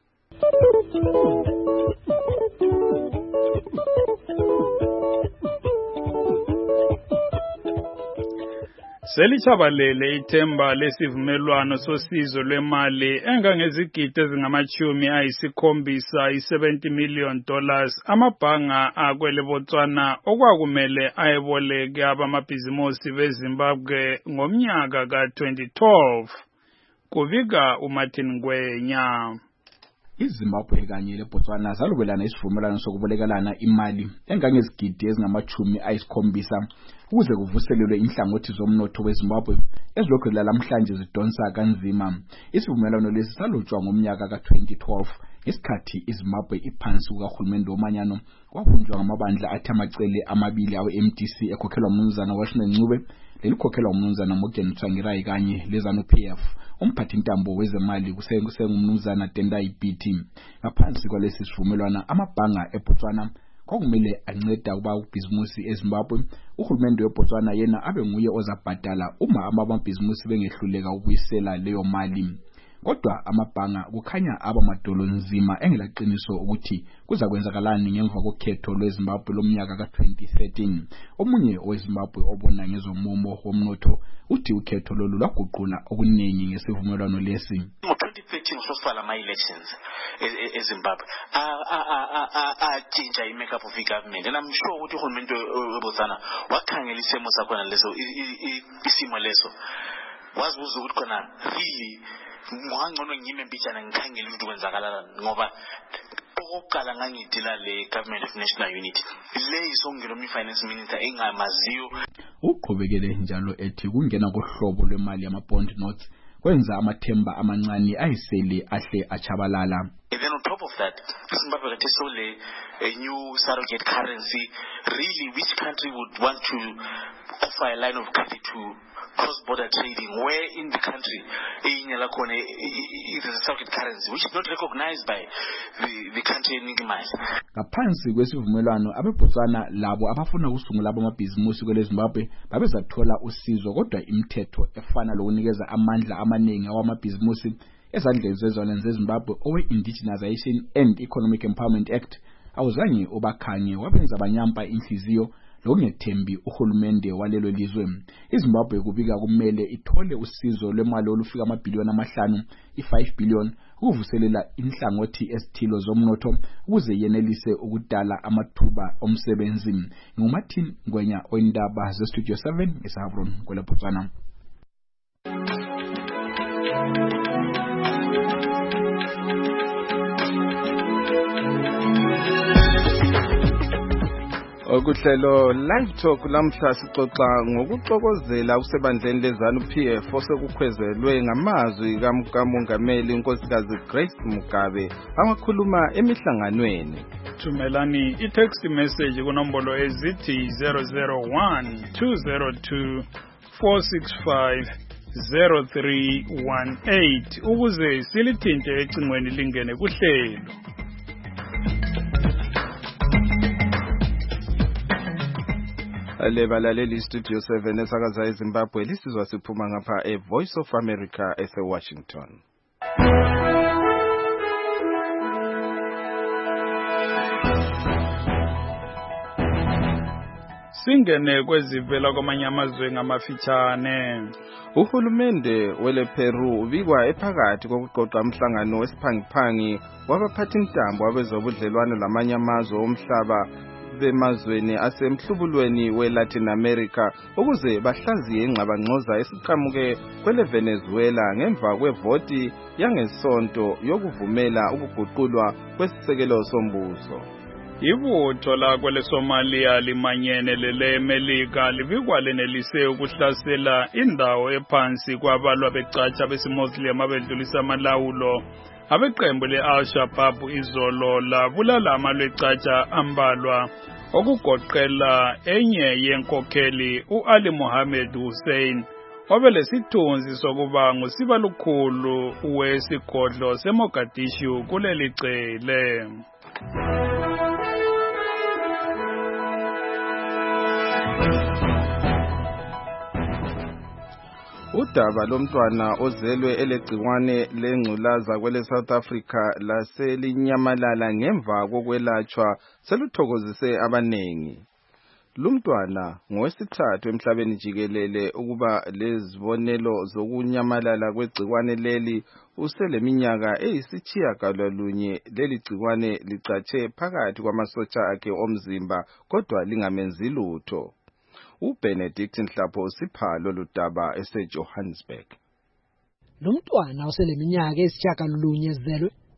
Selichabalele ithemba lesivumelwano sosizo lwemali engangezigidi ezingamachumi ayisikhombisa i-seventy million dollars amabhanga akwele Botswana okwakumele ayeboleke abamabhizimusi beZimbabwe ngomnyaka ka twenty twelve. Kuvika uMartin Ngwenya. iZimbabwe kanye leBotswana zalobelana isivumelwano sokubolekelana imali engangezigidi ezingamachumi ayisikhombisa ukuze kuvuselelwe inhlangothi zomnotho weZimbabwe ezilokhu lalamhlanje zidonsa kanzima. Isivumelwano lesi salotshwa ngomnyaka ka twenty twelve isikhathi iZimbabwe iphansi kukaHulumende womanyano kwahunjwa ngamabandla athi amacele amabili awe-M D C ekhokhelwa umnumzana Washington Ncube lelikhokhelwa umnumzana Morgan Tsvangirai kanye leZANU P F. Umphathi intambo wezemali kusengumnumzana Tendai Biti. Ngaphansi kwalesi sivumelwano amabhanga eBotswana kwakumele anceda kuba ubhizimusi eZimbabwe. Uhulumende weBotswana yena abe nguye ozabhadala uma amabhizimusi bengehluleka ukubuyisela leyo mali. Kodwa amabhanga kukhanya abamadolo nzima engelaqiniso ukuthi kuza kwenzakalani ngemva kokhetho lweZimbabwe lomnyaka ka twenty thirteen. Omunye weZimbabwe obona ngezomumo womnotho uthi ukhetho lolu lwaguqula okuningi ngesivumelwano lesi. Ngo twenty thirteen sosifala ama elections eZimbabwe a a a a change I make up of the government, and I'm sure ukuthi uhulumende weBotswana wakhangela isimo sakhona leso isimo leso wazibuza ukuthi khona really ngangcono ngime mbijana ngikhangela ukuthi kwenzakala ngoba okokuqala ngangidila le government of national unity le isongelo mi finance minister engamaziyo. Uqhubekele njalo ethi kungena kohlobo lwemali yama bond notes kwenza amathemba amancane ayisele ahle achabalala. And then on top of that, Zimbabwe got a new surrogate currency. Really, which country would want to offer a line of credit to cross-border trading, where in the country it is a surrogate currency, which is not recognized by the, the country enigmatized. Ngaphansi kwesivumelwano abeBotswana labo abafuna ukusungula amabhizimusi kwele Zimbabwe babezathola usizo, kodwa imithetho efana lokunikeza amandla amaningi awamabhizimusi ezandleni zezona zeZimbabwe owe-Indigenization and Economic Empowerment Act awuzange ubakhange wabenza abanyampa inhliziyo lokungethembi uhulumende walelo lizwe. iZimbabwe kubika kumele ithole usizo lwemali olufika amabhiliyoni amahlanu i-five billion ukuvuselela inhlangothi esithilo zomnotho ukuze yenelise ukudala amathuba omsebenzi. NguMartin Ngwenya oyindaba zeStudio seven eSahabron kweleBotswana. Okuhlelo live talk lamhla sixoxa ngokuxokozela usebandleni leZANU P F osekukhwezelwe ngamazwi kaMongameli uNkosikazi Grace Mugabe awakhuluma emihlanganweni. Thumelani i-text message kunombolo ezithi zero zero one two zero two four six five zero three one eight ukuze silithinte ecingweni lingene kuhlelo. Lebalaleli Studio seven esakaza eZimbabwe lisizwa siphuma ngapha eVoice of America eseWashington. Singene kwezivela kwamanye amazwe ngamafitshane. Uhulumende wele Peru ubikwa ephakathi kokuqoqa umhlangano wesiphangiphangi wabaphathi intambo abezobudlelwano lamanye amazwe omhlaba bemazweni asemhlubulweni weLatin America ukuze bahlaziye ingxabangxoza esiqhamuke kwele Venezuela ngemva kwevoti yangesonto yokuvumela ukuguqulwa kwesisekelo sombuso. Ibutho lakwe leSomalia limanyene lele Melika libikwa lenelise ukuhlasela indawo ephansi kwabalwa becatsha besimuslim abedlulisa amalawulo. Abeqembu le-Al-Shabaab izolo labulala amalwecatsha ambalwa okugoqela enye yenkokheli u-Ali Mohammed Hussein obelesithunzi sokuba ngusibalukhulu wesigodlo seMogadishu kuleli cele. Udaba lomntwana ozelwe elegciwane lengculaza kwele South Africa laselinyamalala ngemva kokwelatshwa seluthokozise abanengi. Lumntwana ngowesithathu emhlabeni jikelele ukuba lezibonelo zokunyamalala kwegciwane leli useleminyaka eyisitshiyagalolunye. Leli gciwane licatshe phakathi kwamasotsha akhe omzimba kodwa lingamenzi lutho. uBenedict Nhlapho siphalo ludaba eseJohannesburg. Lumntwana oseleminyaka esitshiyagalolunye ezelwe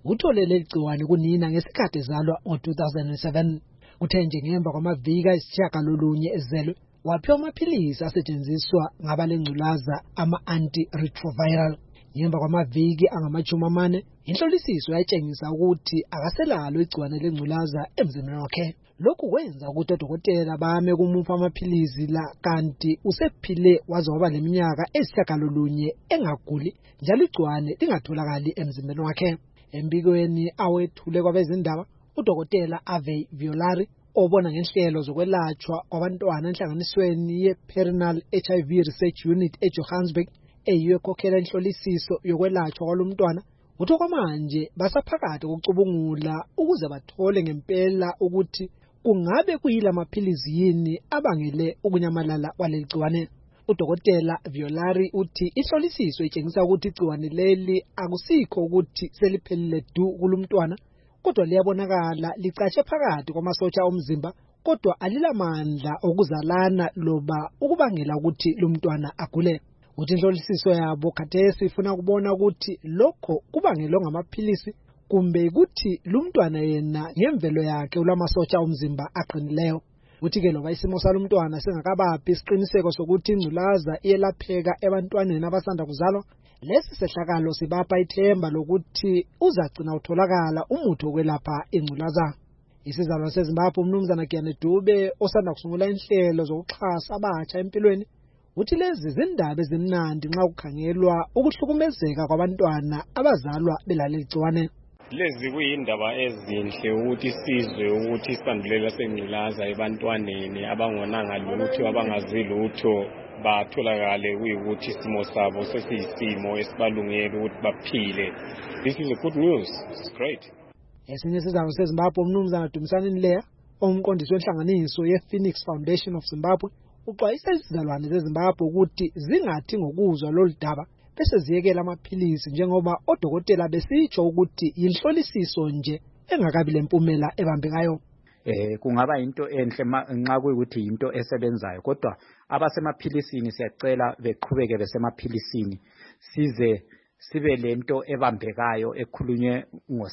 uthole leli gciwane kunina ngesikhathi ezalwa ngo-two thousand seven. Kuthe nje ngemva kwamaviki ayisishiyagalolunye ezelwe waphiwa amaphilisi asetshenziswa ngabalengculaza ama-antiretroviral. Ngemva kwamaviki angamajumi amane inhlolisiso yatshengisa ukuthi akaselalo igciwane lengculaza emzimbeni wakhe. Lokhu kwenza ukuthi odokotela bame kumupha amaphilisi la kanti usephile waze waba leminyaka eyisishiyagalolunye engaguli njalo igciwane lingatholakali emzimbeni wakhe. Embikweni awethule kwabezindaba udokotela Ave Violari obona ngenhlelo zokwelatshwa kwabantwana enhlanganisweni ye-Perennial H I V Research Unit eJohannesburg eyiyo ekhokhela inhlolisiso yokwelatshwa kwalomntwana uthi kwamanje basaphakathi kokucubungula ukuze bathole ngempela ukuthi kungabe kuyila maphilisi yini abangele ukunyamalala kwaleli gciwane. Udokotela Violari uthi inhlolisiso itshengisa ukuthi igciwane leli akusikho ukuthi seliphelile du kulumntwana kodwa liyabonakala licatshe phakathi kwamasotsha omzimba kodwa alilamandla okuzalana loba ukubangela ukuthi lumntwana agule. Uthi inhlolisiso yabo khathesi ifuna kubona ukuthi lokho kubangelwa ngamaphilisi kumbe ukuthi lumntwana yena ngemvelo yakhe ulamasotsha omzimba aqinileyo. Uthi ke loba isimo salumntwana singakabaphi isiqiniseko sokuthi ingculaza iyelapheka ebantwaneni abasanda kuzalwa, lesi sehlakalo sibapha ithemba lokuthi uzagcina utholakala umuthi wokwelapha ingculaza. Isizalwane seZimbabwe umnumzana Giyane Dube osanda kusungula inhlelo zokuxhasa abatsha empilweni uthi lezi zindaba ezimnandi nxa kukhangelwa ukuhlukumezeka kwabantwana abazalwa belaleli gciwane. Lezi kuyindaba ezinhle ukuthi sizwe ukuthi isandulela sengculaza ebantwaneni abangonanga lutho abangazi lutho batholakale kuyikuthi isimo sabo sesiyisimo esibalungele ukuthi baphile. This is a good news. It's great. Esinye isizalwane seZimbabwe umnumzana Dumisani Nleya umqondisi wenhlanganiso ye-Phoenix Foundation of Zimbabwe uxwayisa izizalwane zeZimbabwe ukuthi zingathi ngokuzwa lolu daba bese ziyekela amaphilisi njengoba odokotela besitsho ukuthi yinhlolisiso nje engakabi lempumela ebambekayo. Eh kungaba into enhle nxa kuyikuthi into esebenzayo kodwa abasemaphilisini siyacela beqhubeke besemaphilisini size sibe lento ebambekayo ekhulunywe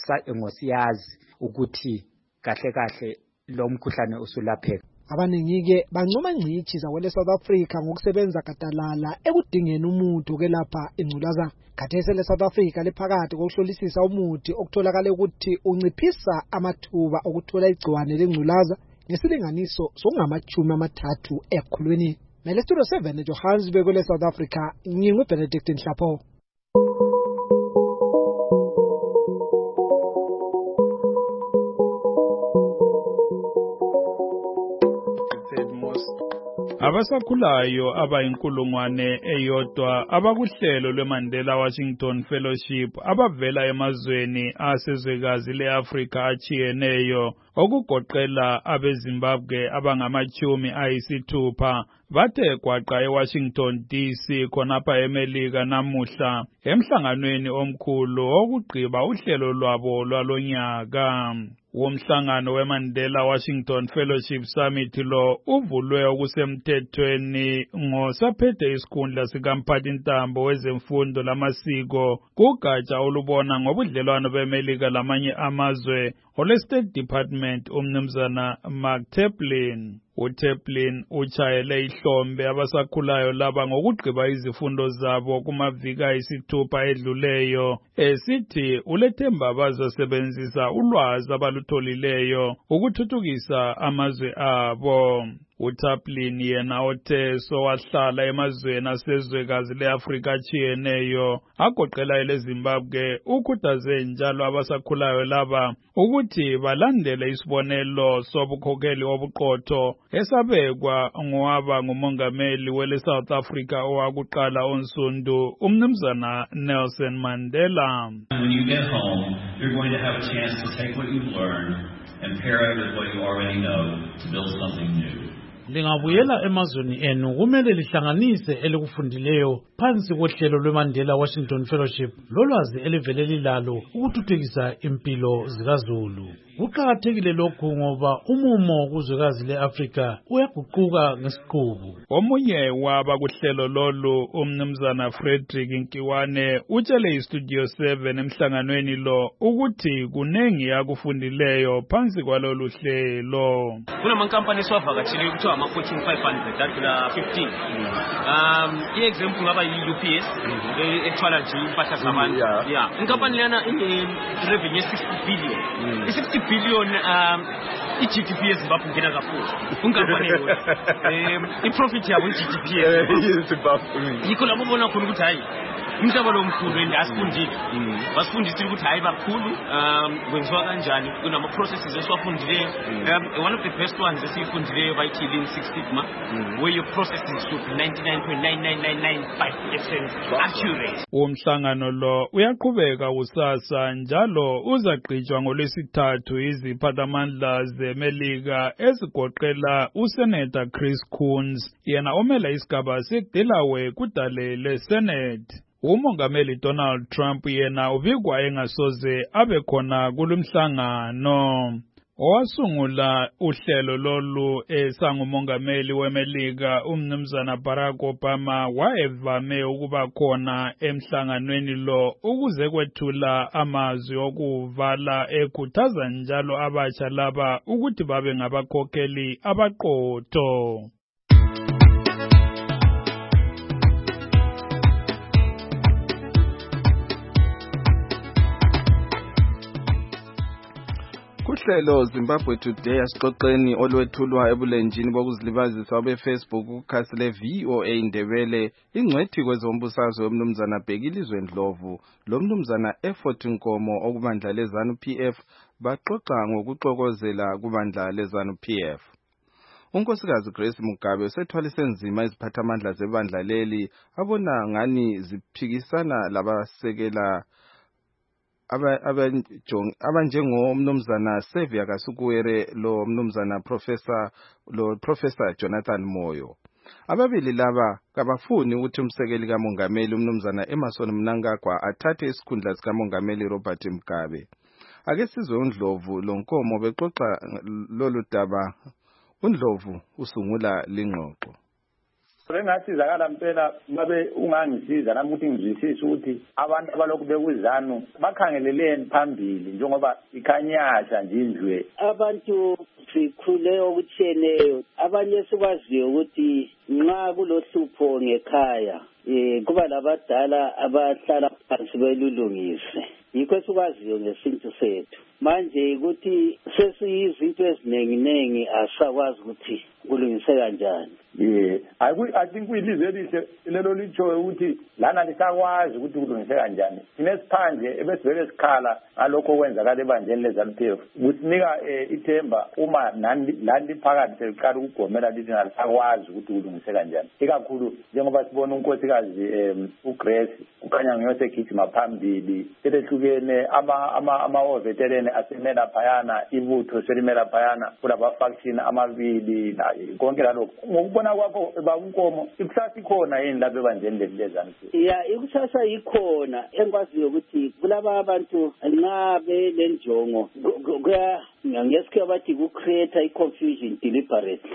ngosiyazi ukuthi kahle kahle lo mkhuhlane usulapheka. Abaningi-ke bancoma ngcithi zakwele South Africa ngokusebenza gadalala ekudingeni umuthi wokwelapha ingculaza. Khathesi le South Africa liphakathi kokuhlolisisa umuthi okutholakala ukuthi unciphisa amathuba okuthola igciwane lengculaza ngesilinganiso sokungamachumi amathathu ekhulwini. Mele Studio seven eJohannesburg kwele South Africa ngingu Benedict Nhlapho. Abasakhulayo abayinkulungwane eyodwa abakuhlelo lweMandela Washington Fellowship abavela emazweni asezwekazi leAfrika achiyeneyo okugoqela abeZimbabwe abangamachumi ayisithupha bathe gwaqa eWashington D C khonapha eMelika namuhla emhlanganweni omkhulu okugqiba uhlelo lwabo lwalonyaka. Womhlangano weMandela Washington Fellowship Summit lo uvulwe okusemthethweni ngosaphethe isikhundla sikamphathintambo wezemfundo lamasiko kugatsha olubona ngobudlelwano beMelika lamanye amazwe ole-State Department umnumzana Mark Taplin. uTaplin uchayele ihlombe abasakhulayo laba ngokugqiba izifundo zabo kumaviki ayisithupha edluleyo esithi ulethemba bazosebenzisa ulwazi abalutholileyo ukuthuthukisa amazwe abo. uTaplin yena othe sowahlala emazweni asezwekazi leAfrika achiyeneyo agoqela eleZimbabwe ukhuthaze njalo abasakhulayo laba ukuthi balandele isibonelo sobukhokheli obuqotho esabekwa ngowaba ngumongameli wele South Africa owakuqala onsundu umnumzana Nelson Mandela. When you get home, you're going to have a chance to take what you've learned and pair it with what you already know to build something new. Lingabuyela emazweni enu kumele lihlanganise elikufundileyo phansi kohlelo lweMandela Washington Fellowship lolwazi elivele lilalo ukuthuthukisa impilo zikaZulu. kuqakathekile lokhu ngoba umumo wokuzwekazi le-Afrika uyaguquka ngesiqubu. Omunye waba kuhlelo lolu umnumzana Frederick Nkiwane utshele iStudio seven emhlanganweni lo ukuthi kunengi akufundileyo phansi kwalolu hlelo. Kunamankampani esiwavakatshile kuthiwa ama-Fortune five hundred adlula fifteen. Um, i-example kungaba yi-U P S ethwala nje impahla zabantu. Yeah. Inkampani lena ine-revenue sixty billion. I-sixty billion um i-G D P eZimbabwe ingena kakhulu. Inkampani yona. Um i-profit yabo i-G D P eZimbabwe. Yikho lapho bona khona ukuthi hayi umhlaba lo mkhulu endasifundile. Basifundisile ukuthi hayi bakhulu um kwenziwa kanjani kunama processes esiwafundile. Um one of the best ones esifundileyo bayithi Lean Six Sigma where your processes should be ninety-nine point nine nine nine nine five percent accurate. Umhlangano lo uyaqhubeka usasa njalo uzaqhutshwa ngolwesithathu iziphathamandla zeMelika ezigoqela uSenator Chris Coons yena omela isigaba seDelaware kudale leSenate. Umongameli Donald Trump yena ubikwa engasoze abe khona kulomhlangano. Owasungula uhlelo lolu esangumongameli weMelika umnumzana Barack Obama wayevame ukuba khona emhlanganweni lo ukuze kwethula amazwi okuvala ekhuthaza njalo abatsha laba ukuthi babe ngabakhokheli abaqotho. Kuhlelo Zimbabwe Today asixoxeni olwethulwa ebulenjini bokuzilibazisa beFacebook kukhasile V O A Ndebele ingcwethi kwezombusazwe yomnumzana Bhekilizwe Ndlovu lomnumzana Effort Nkomo okubandla leZanu P F baxoxa ngokuxokozela kubandla leZanu P F. Unkosikazi Grace Mugabe sethwalise nzima iziphathamandla zebandla leli abona ngani ziphikisana labasekela abanjengo mnumzana Xavier Kasukuwere lo mnumzana Professor lo Professor Jonathan Moyo. Ababili laba kabafuni ukuthi umsekeli kamongameli umnumzana Emerson Mnangagwa athathe isikhundla sikamongameli Robert Mugabe. Ake sizwe uNdlovu lonkomo bexoxa lolu daba. uNdlovu usungula lingxoxo. Bengasizakala impela babe ungangisiza nami ukuthi ngizwisise ukuthi abantu abalokhu bekuzanu bakhangeleleni phambili njengoba ikhanyasha nje indlwe. Abantu sikhule okutshiyeneyo abanye sikwaziyo ukuthi nxa kulohlupho ngekhaya eh kuba labadala abahlala phansi belulungise. Yikho sikwaziyo ngesintu sethu. Manje ukuthi sesiyizinto eziningi ningi asakwazi ukuthi kulungiseka kanjani. Yeah, I I think we live elihle lelo licho ukuthi lana lisakwazi ukuthi kulungiseka kanjani. Sinesiphandle ebesivele sikhala ngalokho kwenzakala ebandleni leZanu P F. Kusinika ithemba uma nani landi phakathi seliqala ukugomela lithi nalisakwazi ukuthi kulungiseka kanjani. Ikakhulu njengoba sibona unkosikazi uGrace ukhanya ngiyose gijima phambili ehlukene ama ama ama veteran asemela phayana ibutho selimela phayana kulaba faction amabili konke lalokho. Ngokubona kwakho ba unkomo ikusasa ikhona yini lapha ebandleni leZanu P F? Yeah, ikusasa ikhona engikwaziyo ukuthi kulaba abantu nqabe lenjongo kuya ngesikhathi bathi ku create i confusion deliberately.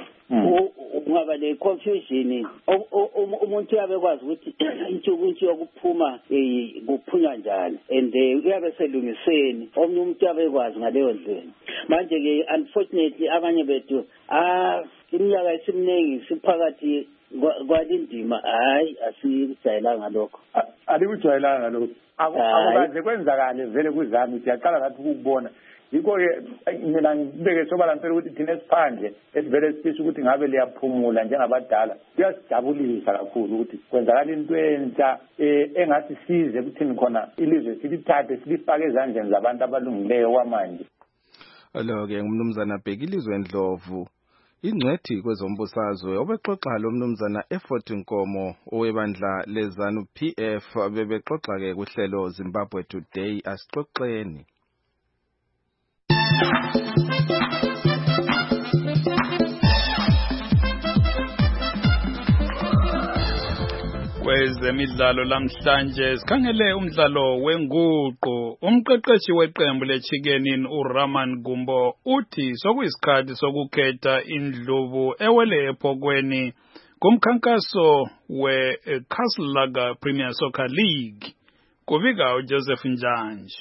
Ungaba le confusion umuntu uyabekwazi ukuthi intshukuntshu yokuphuma kuphunywa njani and uyabe selungiseni omnye umuntu uyabekwazi ngaleyo ndlela. Manje ke unfortunately abanye bethu ah iminyaka esimningi siphakathi kwalindima hayi asijayelanga lokho. Alikujayelanga lokho. Akukaze kwenzakale vele kuzami siyaqala ngathi ukubona. Yikho ke mina ngibeke sobala impela ukuthi thina siphandle esivele sifisa ukuthi ngabe liyaphumula njengabadala. Kuyasijabulisa kakhulu ukuthi kwenzakala into entsha engathi size kuthini khona ilizwe silithathe silifake ezandleni zabantu abalungileyo kwamanje. Alo ke umnumzana Bhekilizwe Ndlovu ingcwethi kwezombusazwe obexoxa lo mnumzana Effort Nkomo owebandla leZanu P F bebexoxa ke kuhlelo Zimbabwe Today asixoxeni. kwezemidlalo lamhlanje sikhangele umdlalo wenguqu. Umqeqeshi weqembu leChicken Inn uRaman Gumbo uthi sokuyisikhathi sokukhetha indlovu ewele ephokweni kumkhankaso we-Castle Lager Premier Soccer League. Kuvika uJoseph Njanje.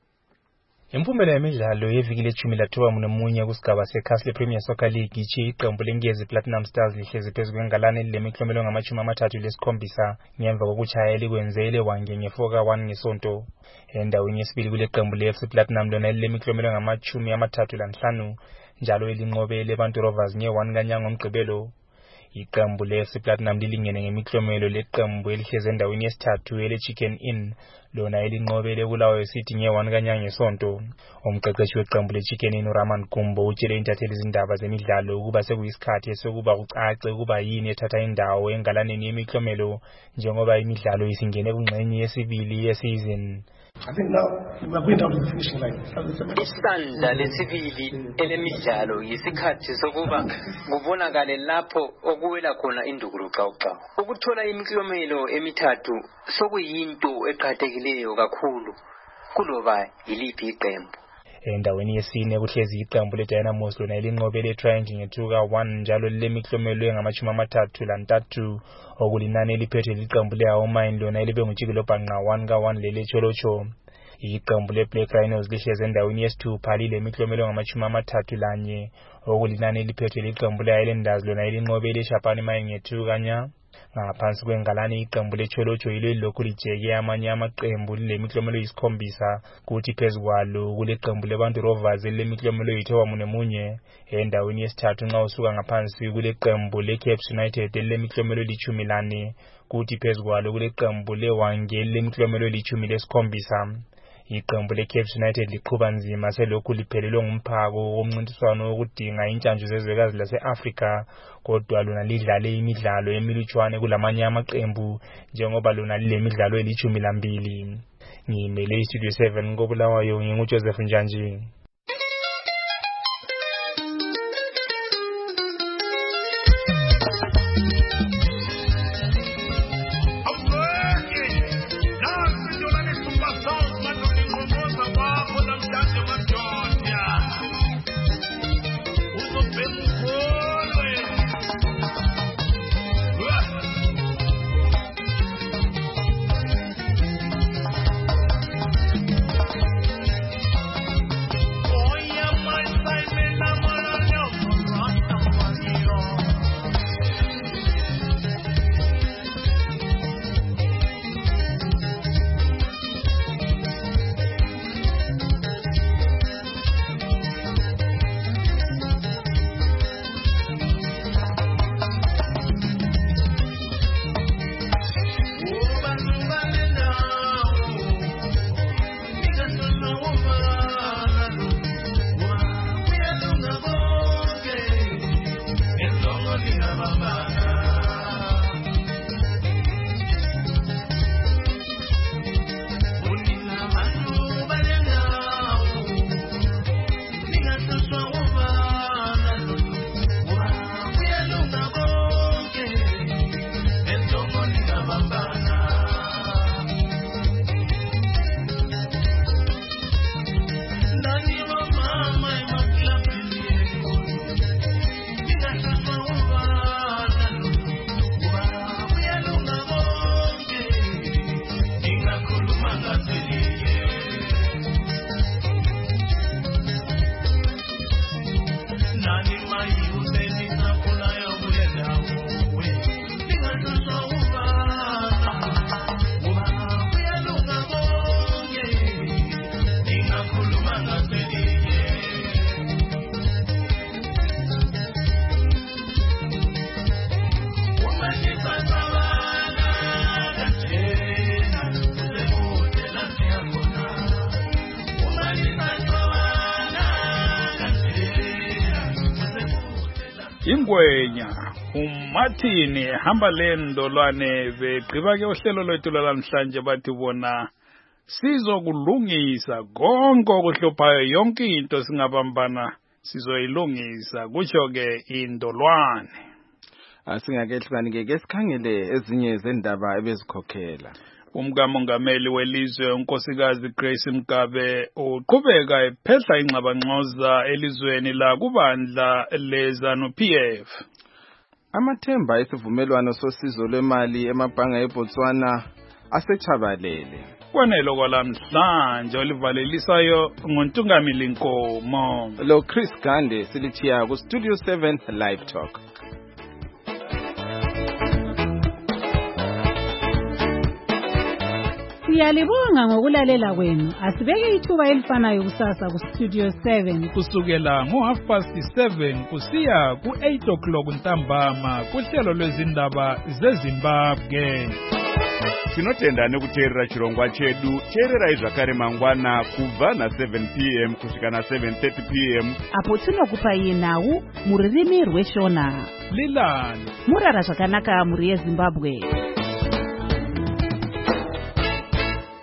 Impumelelo yemidlalo yeviki lethumi lathoba nomunye kusigaba seCastle Premier Soccer League ichi iqembu lengezi Platinum Stars lihlezi phezu kwengalane lemiklomelo ngamachumi amathathu lesikhombisa ngemva kokuchaya elikwenzele wange ngefoka one ngesonto. Endaweni yesibili kule qembu le-F C Platinum lona lemiklomelo ngamachumi amathathu lanhlanu njalo elinqobele Bantu Rovers nge one kanyanga ngomgqibelo. Iqembu le-F C Platinum lilingene ngemiklomelo leqembu elihlezi endaweni yesithathu ele-Chicken Inn lona elinqobele Bulawayo City nge one kanyanga ngesonto. Umqeqeshi weqembu leChicken Inn uRaman Gumbo utshele intatheli izindaba zemidlalo ukuba sekuyisikhathi sokuba kucace ukuba yini ethatha indawo engalaneni yemiklomelo njengoba imidlalo isingene kungxenye yesibili yesizini. I think now we are going down to the finishing line. Isandla lesibili elemidlalo yisikhathi sokuba kubonakale lapho okuwela khona induku xawuxa. Ukuthola imiklomelo emithathu sokuyinto eqhathekileyo kakhulu kuloba yiliphi iqembu. Endaweni yesine kuhlezi iqembu leDynamos lona elinqobele Triangle ngethuka one njalo lemiklomelo engamachumi amathathu lantathu okulinani eliphethe liqembu leHawmine lona elibe ngujikelo bhanqa one ka one lele Cholocho. Iqembu leBlack Rhinos lihlezi endaweni yesithupha lile miklomelo ngamachumi amathathu lanye okulinani eliphethe liqembu leHighlanders lona elinqobele Shapani Mine ngethuka kanya. Ngaphansi kwengalane iqembu leCholocho yilo elilokhu lijeke amanye amaqembu lemiklomelo yisikhombisa kuthi phezukwalo kule qembu leBantu Rovers lemiklomelo yithoba munemunye. Endaweni yesithathu nxa usuka ngaphansi kule qembu leCaps United lemiklomelo lichumi lane kuthi phezukwalo kule qembu leWange lemiklomelo lichumi lesikhombisa. Iqembu leCaps United liqhuba nzima selokhu liphelelwe ngumphako womncintiswano wokudinga intshantshu zezwekazi lase-Afrika kodwa lona lidlale imidlalo emilutshwane kulamanye amaqembu njengoba lona lilemidlalo elichumi lambili. Ngimele iStudio seven koBulawayo nginguJoseph Njanje. Ingwenya uMartin hamba lendolwane begqiba ke uhlelo lwethu lamhlanje bathi bona sizokulungisa konke okuhluphayo yonke into singabambana sizoyilungisa kutsho ke indolwane. Singakehlukani ke sikhangele ezinye zendaba ebezikhokhela. Umkamongameli welizwe unkosikazi Grace Mugabe uqhubeka ephehla ingxabangxoza elizweni la kubandla leZANU-P F. Amathemba esivumelwano sosizo lwemali emabhanga eBotswana asechabalele. Kwanelo kwalamhlanje olivalelisayo ngontungamili Nkomo. Lo Chris Gande silithiya ku Studio seven Live Talk. Siyalibonga ngokulalela kwenu. Asibeke ithuba elifanayo kusasa ku Studio seven kusukela ngo half past seven kusiya ku eight o'clock ntambama kuhlelo lwezindaba zeZimbabwe. Tinotenda nekuteerera chirongwa chedu. Teererai zvakare mangwana kubva na seven p m kusvika na seven thirty p m apo tinokupa yenhau muririmi rweshona. Lilani murara zvakanaka muri yeZimbabwe.